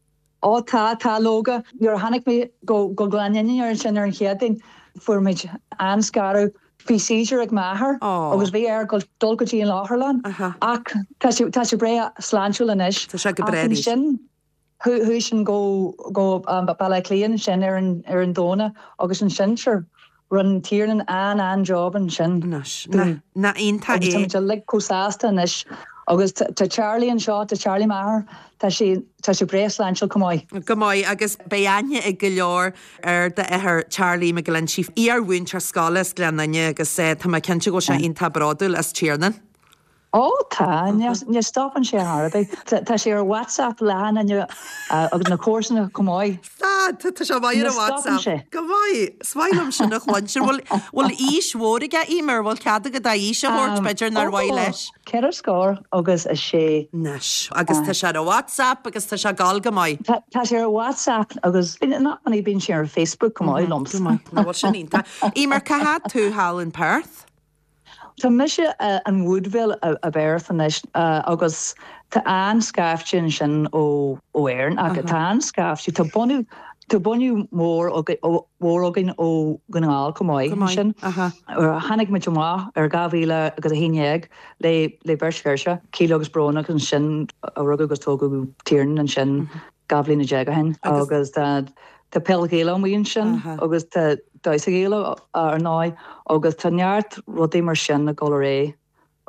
Ó tá loga your hannig me go glanine ar sin ar an cheadin for me anscaru fi seizure ag mahar agus bhí go dul go tí an láharlan ach tá sé bre sláintúil inis Tá sé go breí sin hu sin go balla cléan sin ar an dóna agus an sinir run tíirnan an job an sin na inta le cosásta inis agus tá Charlie an seo tá Charlie Maher tá sé bréasláintseil cumáid. Cumáid agus beanne ag go leor ar de ihir Charlie me glen sif ar bhain tar scálas glenanne agus tá mai cinnte go sé onanta bradúil as tíarnan. Ó tá ne stopan sé Harbh tá sé ar WhatsApp lehan agus na cósanna cumáid. Tá se bhaid ar WhatsApp. Go bhaid smailm sin nach chuintir bhfuil ís mhóraige imar bhil ceada go d ís a hort beidir nar bhaid leis. Ceir scór agus a sé. Nes agus tá se ar WhatsApp agus tá se gal go maiid. Tá sé ar WhatsApp agus aní bín sé ar Facebook cumáid loms. Bhil sin ínta. Imar cahad tú hall in Perth? Tá mise an Woodville a Berthanis agus tá anscaftin sin ó éirn agus tá anscaftí tá buniu mór agin ó gnáil cumáid sin ar hanig mit má ar gabhíle agus a híineag le bersverse cíle agus brona an sin a rug agus tógu tíirn an sin gablína jeige hen agus tá pelgéile amíonn sin agus daise géile ar náid agus tá neart rudí mar sin na go ré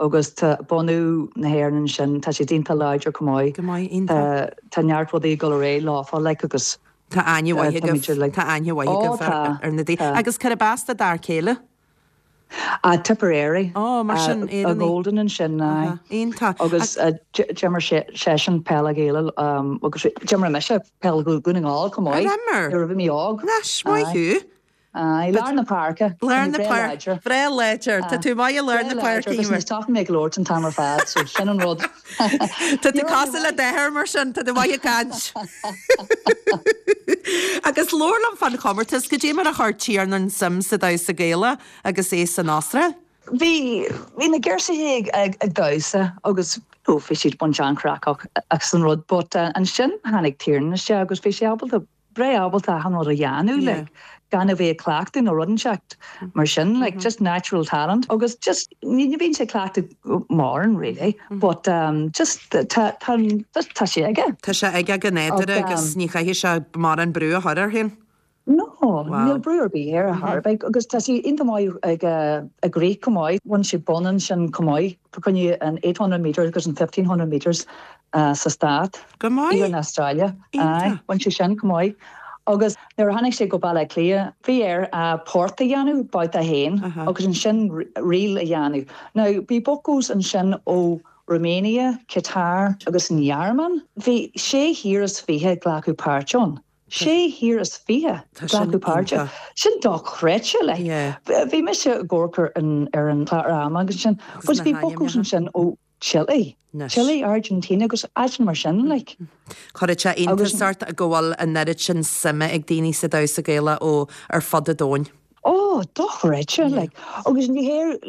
agus tá bonú na hhéann sin tá sé dínta leidir go maiid. Go maiid ionta. Tá neartfuil í go ré láfá le agus. Tá ainehhaithe tá ar na dí. Agus chu basta dar céile? A Tipperary. Mar sin a golden an sin Ínta. Agus Jimmer session pela géile agus Jimmer me se pel goúningáil go maiid. Ar bhí mí ág. Nas maiú? Learn na parka. Learn na parka. Vré ledger. Tá tú mai learn na parka. Tá mé Lord an tamar fad, so sin an rud. Tá tú casa le déir mar sin, tá mai cant. Agus lórlam fan commertas go dé mar a hartíar an sim sa da sa géile agus é san Astra? Bhí na ggéirsa ag dasa agus fi siad bon John Cracoch ag san rud, but an sin hánig tíirna se agus fi sé ábalta bre ábalta han a dheanú le. Gan a bheith clachtain ó rudenseacht mar sin, like just natural talent, agus just ní bhín sé clachta márin, really, but just tá sé aige. Tá sé aige gnéidir agus ní chaithí se mar an brú a thar hin? No, níl brúr bí ar a Harbeig, agus tá sí inta máid ag a gré comáid, bhain sé bonan sin comáid, chunne an 800 meters agus an 1500 meters sa stad. Gomáid? In Australia. Bhain sé sin comáid. Agus nuair hanig sé go bailla clia, bhí a Porta dheanú báid a héin, agus an sin riil a dheanú. Now, bhí bocús an sin ó Romania, Qatar, agus an Yarman. Bhí sé hir is fihe glacu párteón. Sé hir is fihe glacu párteón. Sin dá chréitse le. Bhí me se górcar ar an clárama, agus sin, bus bhí bocús an sin ó Chile. Chile, Argentina, agus agin mar sin, like. Chorrid se intasart a gohfuil a nerid sin sime ag daoine sa da sa géile ó ar fad a dóin. Doch réitse, like. Agus ní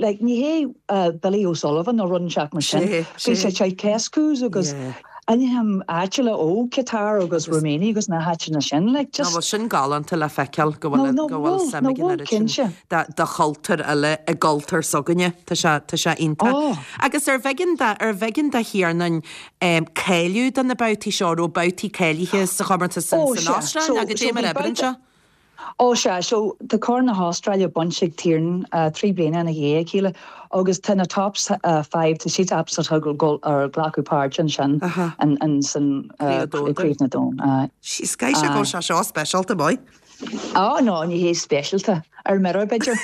hé Billy O'Sullivan ó rudenseach mar sin. Bhí sé Tchaikovsky agus Anyham actually Qatar agus Romania agus na hatchin na sin, like just. No, sin galanta le feiceal go bhfuil semigin da chaltar eile a galtar soganne tá se inta. Agus ar bheigin da hiarnan céiliú den na bautí seo ó bautí céilithe sa chamarta san Australia agus dé mar ebrinse. So the corner Australia bunchig tíirn 3 bliana na hé chéile agus ten tops 5 to sheet apps at goal or glacu parch and sin and san creating dón. She's guy she go sha special to boy. No, ní hé specialta ar mero bidger.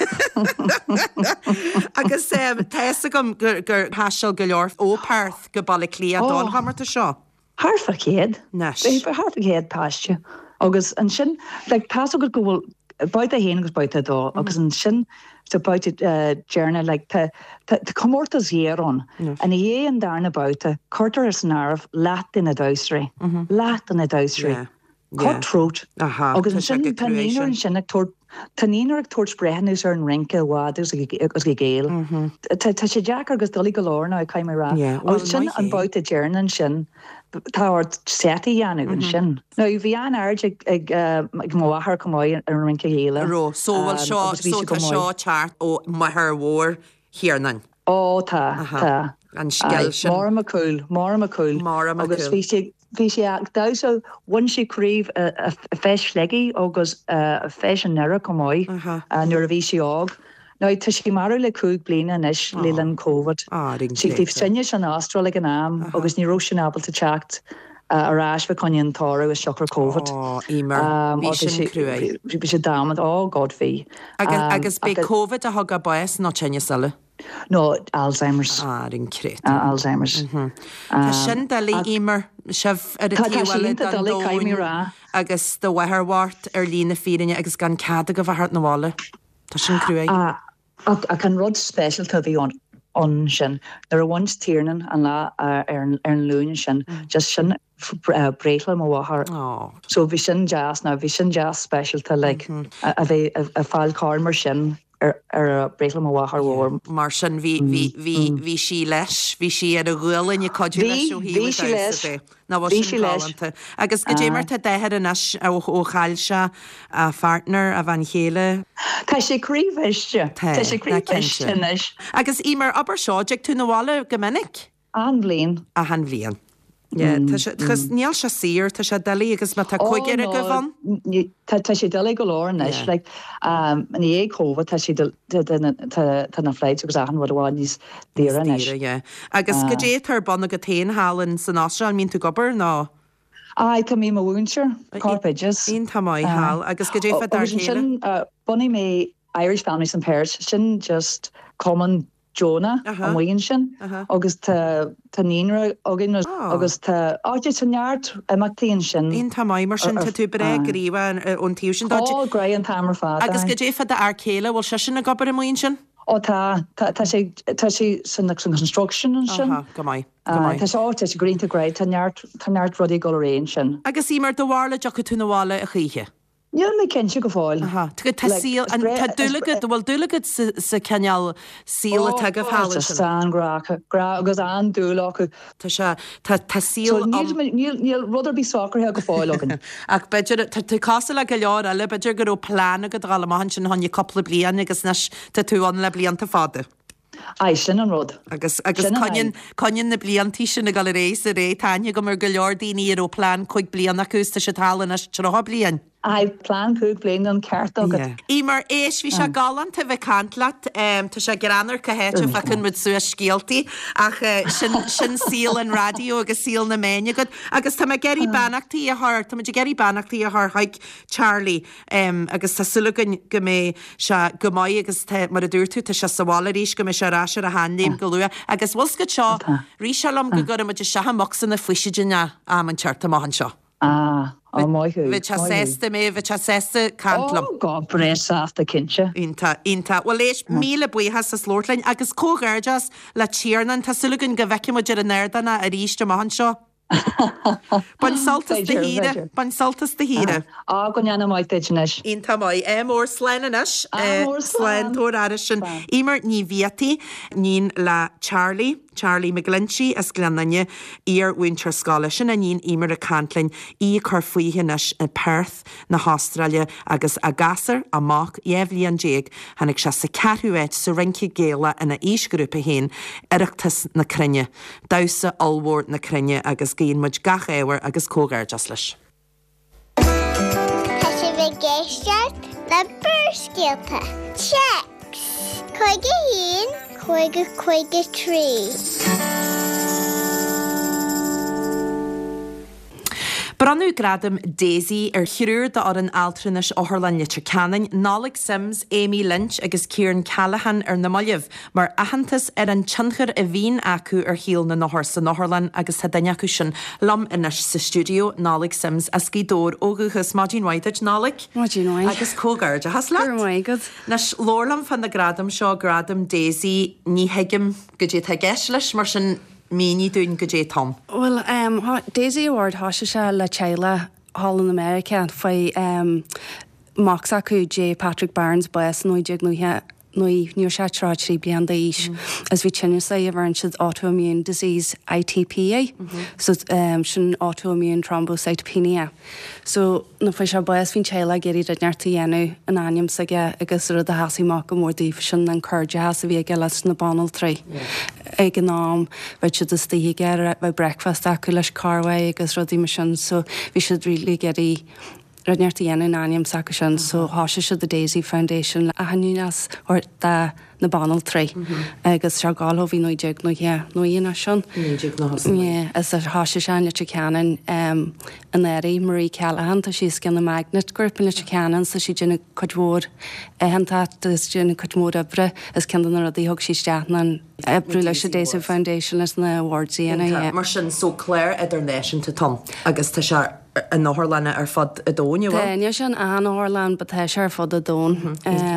Agus testa gom gur hasel go leor ó Perth go balla clia dá hamarta seo. Harfa céad. Nes. Harfa céad pastja. Agus an sin, like, pas go go buit a héin agus buit a dó, agus an sin so buit journey like te comórtas héron, an hé an darna buite, cortar is narv, lat in a dousri, lat in a dousri, cut throat, agus an sin tanínar an sin tanínar ag tuairt breithnús ar an rinke bhád agus go géal. Tá sé Jack agus dulí go lár ná caiim rá. Agus sin an buit a journey an sin, táhart seti dheanú an sin. No, bhí an aird ag mháthar comáid ar rinke héile. Sóhfuil seo teart ó maithar mhór hiarnan. Tá. An sciil sin. Mára macúil. Agus bhí sé ag dása bhain sé críomh a feis legí agus a feis an nera comáid nuair a bhí sé ág. No, tá sé mar le 2 bliana is lelan COVID. Sí tíh sinne an Astral le an am, agus ní ro sin abal te teacht arás bh conin tára agus seachar COVID. Bhí sin cruúé. Bhí sé dámad God bhí. Agus be COVID a thug a báis ná tenne sala? No, Alzheimer's. Incrét. Alzheimer's. Tá sin dalí ímar sibh ar a tíhile agus do bhathhart ar lína fírinne agus gan cad go bhthart na bhála. Tá sin cruúé. A can rud specialta bhí an sin. There are once tíirnan an lá ar an lún sin, just sin breitla má bhthar. So bhí sin jazz now, bhí sin jazz specialta, like, a bheith a fáil car mar sin ar a breitla má bhthar bhór. Mar sin bhí sí leis, bhí sí ar a ghfuil in codú leis ó hí sí leis. Na bhil sin galanta. Agus go dé mar tá déhead in ó chailse a fartner a bhain chéile. Tá sé críomhiste. Tá sé críomhiste. Agus ímar aber seoideag tú na bhála go minic? An bblion. A han bblion. Chus níl se sír tá se dalí agus má tá chuigéir go bhan? Tá sé dela go láis le an é cóha tá si na fleid agus achan bhd bháin níos díra. Agus go dé tar banna go taon hálann san Austrráil mín tú gobar ná? Tá mí a bhúnseir Carpages. Íon tá maiid hall agus go dé fe dar sin bunny mé Irish Families and Pairs sin just common Jonah an bhaon sin agus tá níra agin agus tá áide san neart amachtaíonn sin. Íon tá maiid mar sin tú bre goríomh ón tíú sin gra an tamar fád. Agus go dé fe ar céile bhil se sin na gobar am sin? Tá sé san construction an sin. Go maiid. Tá áte sé greenta greid tá neart rudí go réon sin. Agus í mar do bhla decha tú bhála a chiche. Níl mé cen se go fáil. Tu tá síl an tá dulagad bhfuil dulagad sa ceal síla te go fáil gra agus an dúla acu Tá se tá síl níl rudidir bí socrthe go fáil agan. Ach beidir tú casa le go leor eile beidir gur ó plán go gáán sin tháinig coppla blian agus nes tá túán le blianta fáda. Sin an rud. Agus coinn na bliantí sin na gal rééis a ré taine go mar go leor daoine ar ó plán chuig blian acusta se talan as troá blian. Plán cúg blian an ceart agad. Í mar éis bhí se galant a bheith cantlaat tá sé granar cahéte facinn mud suas scialtaí ach sin síl an radio agus síl na méine go agus tá geirí bannachtaí ath tá geirí bannachtaí ath haig Charlie agus tá sulagan go mé se go maiid agus mar a dúirtú tá se sahála ríis go mé se ráise a handéim go luúa agus bhilsca seo rí selam go gur muidir se mochsan na fuisiidirne am an teart amhan seo. Bheit sésta mé bheit sésta cantlam. Gá bresáasta cinse. Ínta bhil léis míle buíthe sa slóirlainn agus cógairdjas le tíarnan tá sulagan go bheice muidir an airdanna a ríiste amhan seo. Ban saltas de híre. Go neanna maiid deis. Ínta mai mór sleinenis sleintúir air sin imar ní bhíatí nín le Charlie McGlinchey as glenanne ar winter scala sin a nín imar a cantlainn í chur faoihinis a Perth na Australia agus a gasar amach éhlíon déag hanig se sa ceúid sa rinci géala ina ísgrúpa héin iireachtas na crinne, dasa allhór na crinne agus géon muid gach éhar agus cógairdjas leis. Tá sé bheith géisteart na burscéalta. Checks! Chuige hín, chuige trí. Branú gradam Daisy chiúr de ar an altrinis óthirlan litir canan, Nálaigh Sims, Amy Lynch agus Kieran Callahan na Moilliamh, mar ahantas an tsionchar a bhín acu híal na nóthir sa nóthirlan agus tá daine acu sin lam inis sa stúdio Nálaigh Sims a scídór óguchas Madín Whiteid Nálaigh. Madín White. Agus cógaird a has le. Nas lórlam fan na gradam seo gradam Daisy ní heigim go dtí tá gceis leis mar sin míní dún go dé Tom. Well, Daisy Award háise se le Chile Hall in America fai Max acu J. Patrick Barnes buas nóideag níor se tráidrí blian daís as bhí tinne sa a bhain siad autoimmune disease ITPA so sin autoimmune thrombocytopenia. So na fai se buas hín Chile géirí a neartta dhéanú an aim sa agus rud a hasí má go mórdíh sin an chuide has a bhí ge leis na banal trí. Ag an nám bheit siad is tíí gear bheith breakfast acu leis carha agus rudí mar sin so bhí siad rilí geirí Radneartta dhéanú náim saca sin so háise se the Daisy Foundation a hanúnas or na banal trí agus se gáil hí nóideag nóíana sin. Is a háise sean le canan an éirí Marie Callahan tá sí cin na magnet grúpa le canan sa sí duna chudmór hentá is duna chudmór abre is cin na rudí thug sí steatna brú leis a Daisy Foundation is na awardsíana. Mar sin so Claire Idirnation to Tom agus tá se an nóthirlanna ar fad a dóin. Déine sin an nóthirlan ba tá se ar fad a dón.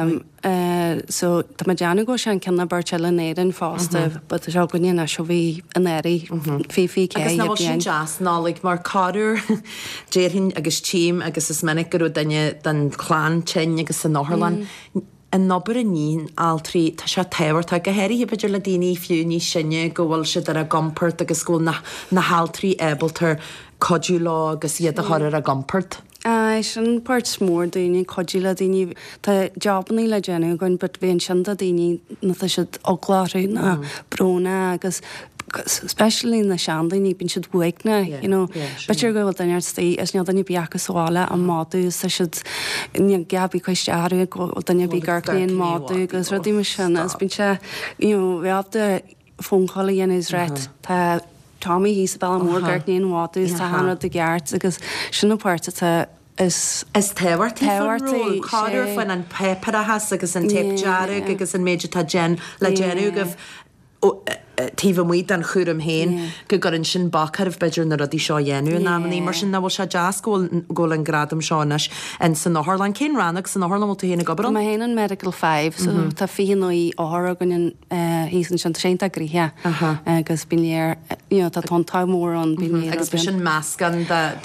So tá ma deanna go sin cinna bartile éan fásta, but se goine na seo bhí an éirí fií agus ná sin jazz nálaigh mar carú déirhinn agus tíim agus is minic go daine den chláán tin agus san nóthirlan. An nobar a nín altrí tá se tehart a go héirí beidir le daoine fiú ní sinne go bhfuil si ar a gompert agus scóil na háltrií ébaltar codú lá agus iad a thoir a gompert. Sin páirt smór daoine codú le daoine tá jobbaní le déanú goin bud bhíon sin a daoine na siad ógláirú na brona agus especially na seandaí ní bín siad buigna, Bitir go bhfuil daine tí is nead daine bíachas sála an máú sa siad ní gabí chuisteú go daine bí garcléon máú agus rudí mar sin as bín se bheabda fónchaí dhéanús réit tá Tommy hís bell an mór garcléon máú tá hanrad de geart agus sinna páirta is tehhartí cáidir fan an peparachas agus an teipteara agus an méidir tá gen le genú goh tíh muid an chuúm héin go gur an sin bachar beidir na rudí seo dhéanú náí mar sin nahil se jazzgóil an gradam seánas an san náthlan cén rannach san náthla mú héna gobar. Ma héan Medical 5 so tá fií á gan hísan sin sénta gríthe agus bíléir tá tantá mór an agus sin meascan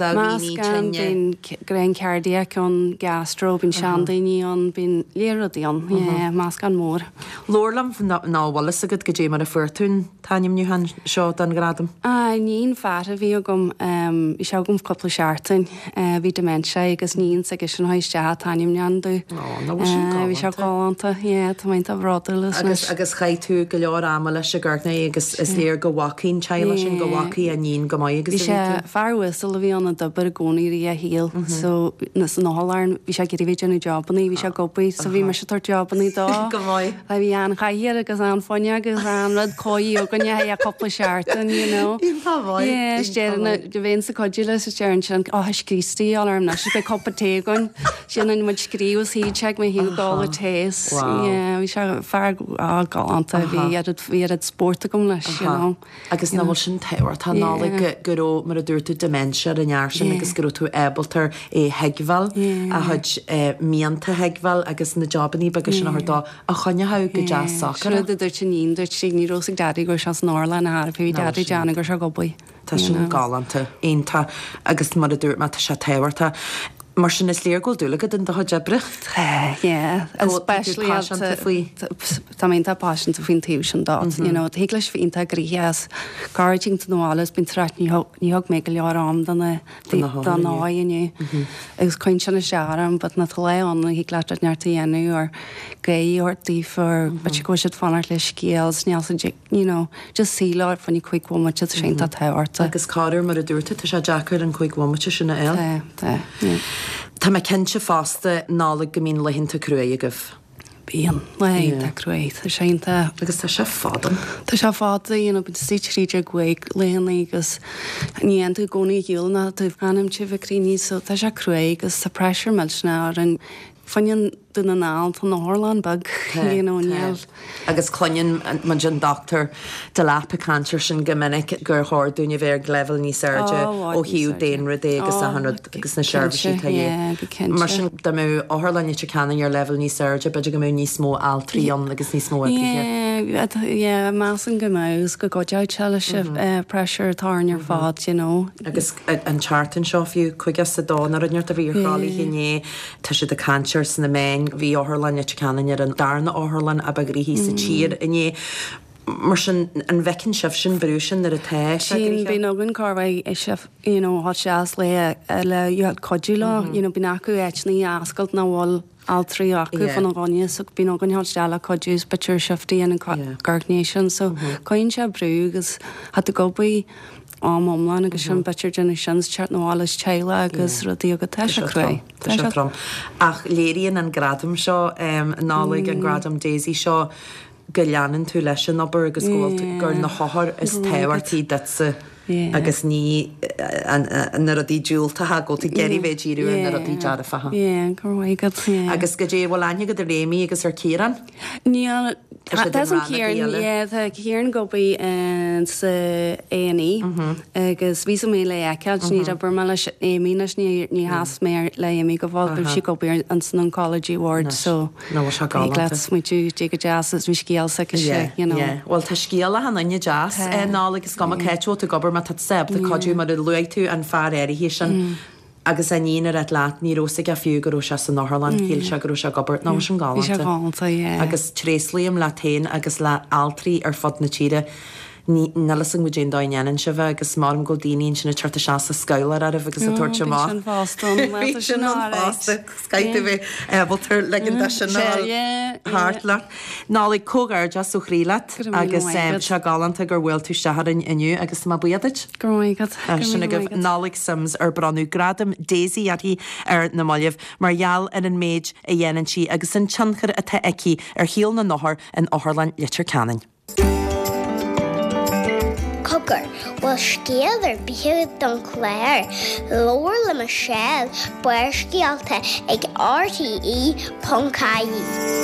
grain cardiac an gastro bín seandaí an bín léradíon meascan mór. Lórlam náhlas a go dé mar a fuirtún Táim nniuhan seo an gradam? Níon fear a bhí gom i se gom coppla seaartain bhí dementia agus níon sa gus an haiste taim neanú. Bhí se gáanta tá maint a bhrádalas. Agus chaid tú go leor am leis se gurna agus is léir go bhacín teile sin go bhacaí a níon go maiid agus. Bhí sé fearhhuiil a bhí anna dobar gcónaí a híal so na san nálarn bhí se gurí bhéidirna jobbannaí bhí se gopaí sa bhí mar se tar jobbannaí dá. Go maiid. A bhí an chaíar agus an fáine agus an rud cóí ó gonne a coppla seaartain, Déirna de bhéon sa codúla sa teann sin scrítíí alarm na si be coppa tégain sin an muid scríos híteag mé hiú gála tééis. Bhí se fear gáanta bhí sportta gom leis. Agus na bhil sin tehar tá nála goró mar a dúirtú dementia an near sin agus goró tú ebaltar é heagháil a chuid míanta heagháil agus na jobbaní agus sin dá a chunethe go deasachar. Dúirt sin níon dúirt sí ní rosa daí gur se nála na Harpa daí deanna gur se gobaí. Tá sin gáanta aonanta agus mar a dúirt me tá se tehairta. Mar sin is léir ggóil dúla go den do debricht? Especially tá mé páisianta faoin tíú sin dá. Hiiglas fínta gríheas guarding nóálas bin treit níthg mé go learrám donna náinniu. Agus chuin sena searam, but na leanna hí gleart neartta dhéanú ar gaí ortíí for ba go siad fanart leis scéals neal just síláir fanní chuighámate sénta teharta. Agus cáir mar a dúirta tá sé Jackar an chuighámate sinna eil. Tá me kense fásta nála go mín lehinnta cruúa goh. Bíon le cruéid sénta agus tá se fádan. Tá se fáda bit sítríide gcuig léana agus níanta gcónaí dúilna tú anam si bhríní so tá se cruéig agus sa pressure meilsna an fanin duna ná tá na Hórlán bag neal. Agus cloinn man sin doctor de lápa cancer sin gomininic gur háir dúine bhéir level ní Serge ó hiú déanra dé agus agus na seirbhí ta mar sin da mú áthlanne te canan ar level ní Serge, beidir go mú ní smó altríon agus ní smó más an gomás go godeid teile se pressure táin ar fád agus an chartan seo fiú chuige sa dána a neart a bhí rálaí hinné tá si de cancer san na main bhí áthlanne te canan ar an darna áthlan a bagrí hí sa tír inné mar sin an bhecinn sih sin brúsin ar a té. Sin bí nógann carhaid é sih há seas le codúla bí acu éitnaí ascailt na bháil altrí acu fan aráine so bí nógann há deala codús betir siftaí an Garnation so coinn se brú agus hat a gobaí ámláin agus sin betir denna sins teart nóálas teile agus rudí agad teisiré. Tá ach léiríonn an gradam seo nálaigh an gradam Daisy seo go leanan tú leis an obair agus gur na háthir is tehairtí datsa agus ní na rudí dúiltathe go tú geirí bhéidíú na rudí deara faha. Agus go dé bhil aine go de réimi agus ar círan? Níl chéan gobaí an sa A&E agus ví mé le eiceil ní a burma leis éínas ní has mé le mí go bháil si gobair an san Oncology Ward so muú dé go jazz bhí scéal sa sé. Bhil tá scéala hanna jazz nálagus go ceitú a gobar mat seb de codú mar luig tú an fear éir hí sin agus a níar at leat ní rosa a fiú go se san Northland híl se go se gobert ná sin gáanta agus tréslíam le tain agus le altrií ar fod na tíre nalasing mu Jane Doinan se bheith agus mám go daíonn sinna tuirta seasta scoilar ar agus a tuirte má. Skype bheith ebaltar le Hartla. Nálaigh cógar just ó chrílat agus se galanta gur bhfuil tú searan inniu agus má buiadiid? Groigad. Sinna go nálaigh Sims ar branú gradam Daisy atí ar na Moileh margheall in an méid a dhéanaan si agus an tseanchar a the eici ar híal na nóthar in Áthirlein litir Canin. Cogur bhfuil scéal ar bíthú don chléir, Lór le Michelle buir scialta ag RTE.caí.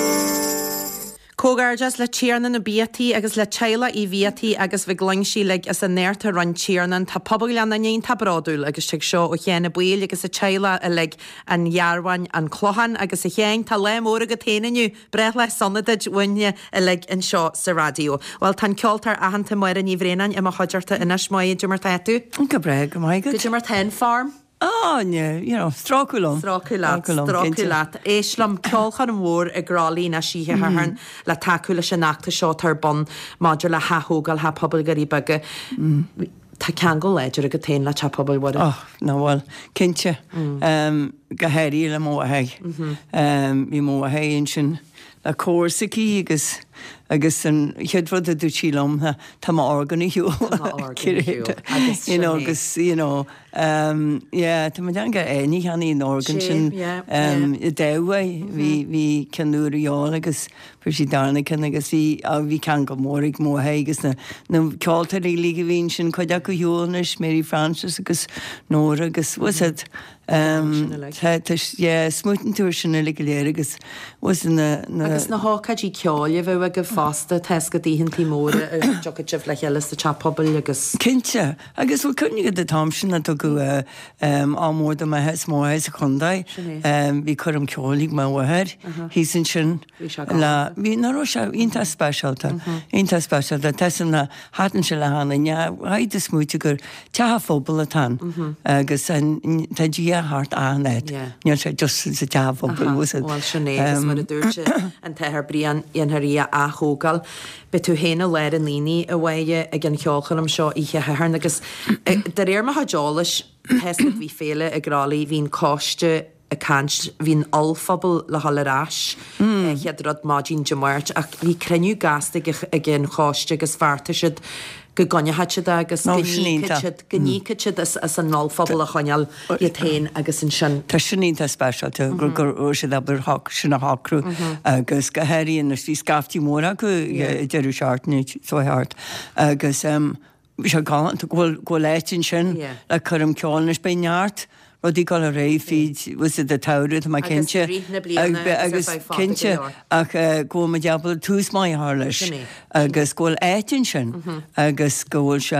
Cógar just le tíarna na bíatí agus le teile í bhíatí agus bhí gleingí le as a néirta ran tíarnan tá pobl leanna naon tabráúil agus te seo ó chéanna buil agus a teile a le an jaarhain an chlóhan agus a chéin tá le móra go téananiu breth le sonnadaid bhaine a le an seo sa radio. Well tá ceoltar ahananta mar a ní bhréanain i chuidirta inas maiid du mar tú? Go bre go mai go. Go mar 10 farm? Stráculum. Stráculat. Éislam ceolchar an mór a grálíí na síthe harn le takeúla sin nachta seo tar bon maidir le hathógal ha pobl garí bage. Tá cean go leidir a go téin le pobl bhd. Bhil cinnte go heirí le móthaig. Bhí móthaíonn sin le cósaí agus an cheadfud a dú sílam tá organí hiú agus tá deanga éí cheanaí organ sin i dehhaid hí ceanúraáil agus fu sí darna cin agus bhí cean go mórigh móthaid agus na ceoltar lí go bhíonn sin chuide go hiúlais Mary Francis agus nóra agus wasad smútan túir sinna le go léir agus was agus na hácadí ceáile bheith go fásta teas go dtíhann tímóra jogadtih le helas a chapabal agus. Cinnte, agus bhfuil cynnig a tamsin a go ámórda me hes móhéis a chundaid bhí chum ceolaigh má bhathir hí sin sin hí naró se ionanta speisialta tesan na hatan se le hána haid is smúte gur teafóbal a tan agus tá dí hart anéid níor sé just sa teafóbal bhil sinné mar a dúirte an tethar bríon iontharí a thógal be tú héna leir an líní a bhaige ag an cheolchanam seo ihe hearn agus de réir me hadálas heisna bhí féle a grálaí hín cáiste a cant hín alfabal le hallarás chead rud mádín demáirt ach bhí creniu gasta a gin cháiste agus farta siad go gonnehatse agus gnícid as an nálfabal a choneal i tain agus an sin. Tá sinínta speisialte gur sé aber sinna hácrú agus go heiríon na tí scaftí móra go deirú seartní sóthart agus se galanta go leitin sin le chum ceáilna beart. Rodí gal a réifid was a tairad má cinnte agus cinnte ach go a deabal tús mai há leis agus ggóil éitin sin agus ggóil se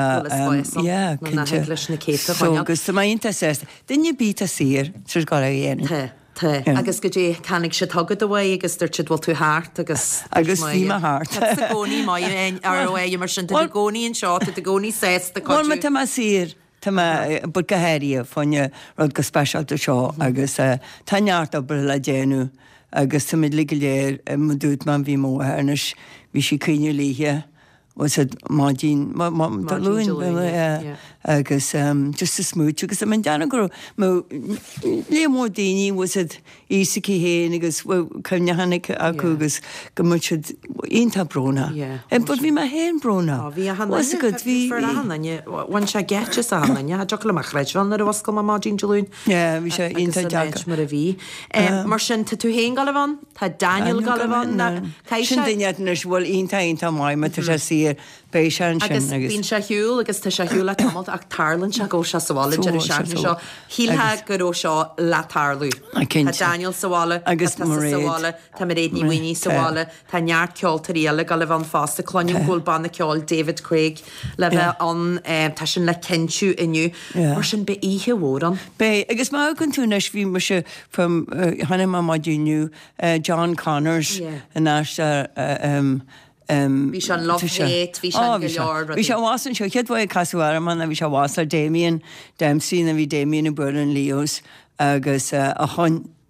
agus tá inta sé. Dinne bí a sir tr gal a dhéana. agus go dé canig se tugad ahhaid agus dúirt bhil tú háart agus bhí háart. gcóí mai ar mar sin gcóíon seo a gcóí 6 Bhil tá má sir. Tá bud go héirí fanne rud go speisialta seo agus táneart ab le déanú agus tá mid ligige léir mu dút man bhí móthnas bhí si cuine líthe was mádín lúin agus just a smúte agus man deanna gur lé mór daoine was ísaí héin agus cumnehannig acugus go mu ionanta brona. Bud bhí me héin brona. Bhí bhain se gceite a hanne a do leach réidhil ar bhascail má mádín deún? Bhí sé ionanta mar a bhí. Mar sin tú héin galhán Tá Daniel galhán sin daine bhfuil ionanta mai me sé sí bééis sin bín se hiúil agus tá se hiúla tamalt ach tarlann se go se sála de seaarna seo hílthe goró seo letarlú. Daniel sála agus sála tá mar réad níhaoí sála tá neart ceoltar réala gal le bhan fásta cloinnim ghil banna ceáil David Craig le bheith an tá sin le cinú inniu mar sin be ihe hóran. Bé agus má gon túneis bhí mar se hanna má dúniu John Connors in náiste Bhí se lofhéit, bhí se bhásan seo cheadhhaid casúar man a bhí se bhásar Damien Dempsey na bhí Damien na Berlin Leos agus a chun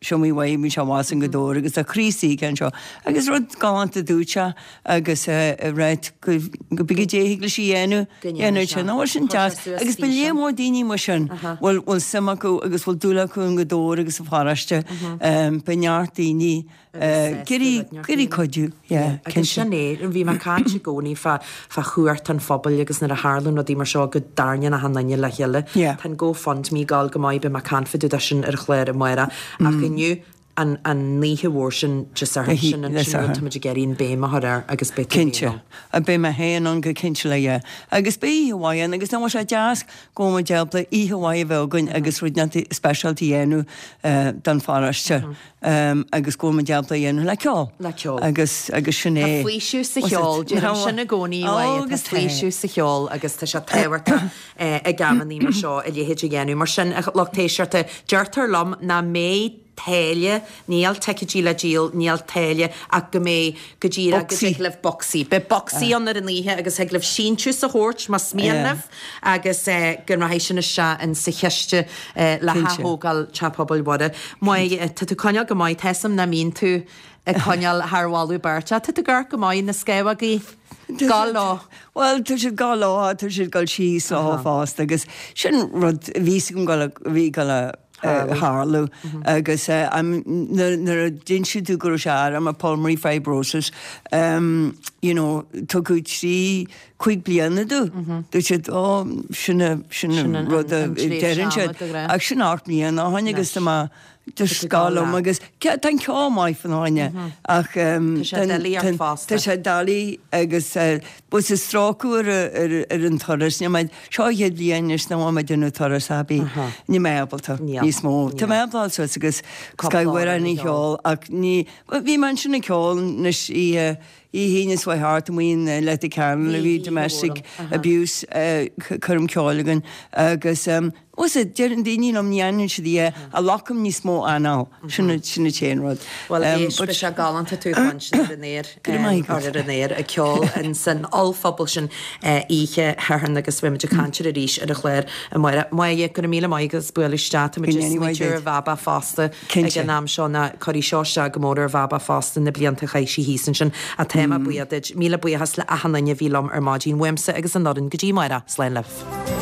siomí waim mi sewas an godóir agus a chrísaí gan seo. Agus rud gáanta dúte agus réit go bigad déhigla sí dhéanú sin áhar sin jazz. Agus be lémór daoine mar sin bhfuil sama acu agus bhfuil dúla acu an godóir agus a fáraiste beneart daoine gurí coidú. Agus sinné an bhí mar cáte gcónaí fa chuairt an phobal agus na a hálan a dí mar seo go darnean a hannaine le heile. Tá go fond mí gáil go maiid be mar canfaú sin ar chléir a muire ach gniu an níthe bhór sin just ar sin an sin geín bé a thar agus be cinse a bé me héan an go cinse le agus bé íhain agus ná sé deas go deapla íhaid bhegain agus ruúna specialty dhéanú don fáraiste agus go deapla dhéanú le ceáil agus sinné faoisiú sa cheáil sinna gcónaí agus faoisiú sa cheáil agus tá se tehharta a gamanní mar seo a léhéidir dhéanú mar sin letéisiirta deirtar lom na méid téile níl teicedí le díal níl téile ach go mé go ddíra agus ag leh boxí. Be boxí an ar aníthe agus ag leh síú a hort mas smíanamh agus gur rahééis sinna se an sa cheiste le hathógáil tepobbal bode. Mai tú coineal go maiid team na mín tú a coineal Harháú Berta, tu a gur go maiid na scéhagaí gá lá. Well, tu si gá lá tu si gáil síos lá fást agus sin rud ví go bhí go Harlow agus nar a dinse tú gur sear am a pulmonary fibrosis tuú trí chuig blianana dú si sinna rud a deirinse ag sin át blian á haine agus Tá scálum agus tan ceámáid fan háine ach Tá sé dalí agus bu sa stráú ar an thoras ne maid seohéad líananis ná me duna thoras abí ní mébalta níos mó. Tá mébalá agus scaihhar an í cheáil ach ní bhí man sinna ceáil nes í hínas bhaid hart amon le cean le bhí domestic abuse chum ceálagan agus was it dearan daoine am níanann si dí a lacham níos mó aná sinna téanrad. Well be se galanta túhain sin réir a ceáil an san allphobal sin ihe hehan agus bfuimiide cantir a ríis ar a chléir a mai go míle maigus bualaiste muidir bhaba fásta ag náam seo na choí seoiste go mór bhaba fásta na blianta chaisi hísan sin a téma buiad míle buchas le a hananne bhílam ar mádín weimsa agus an norin go dtí maira sléin leh.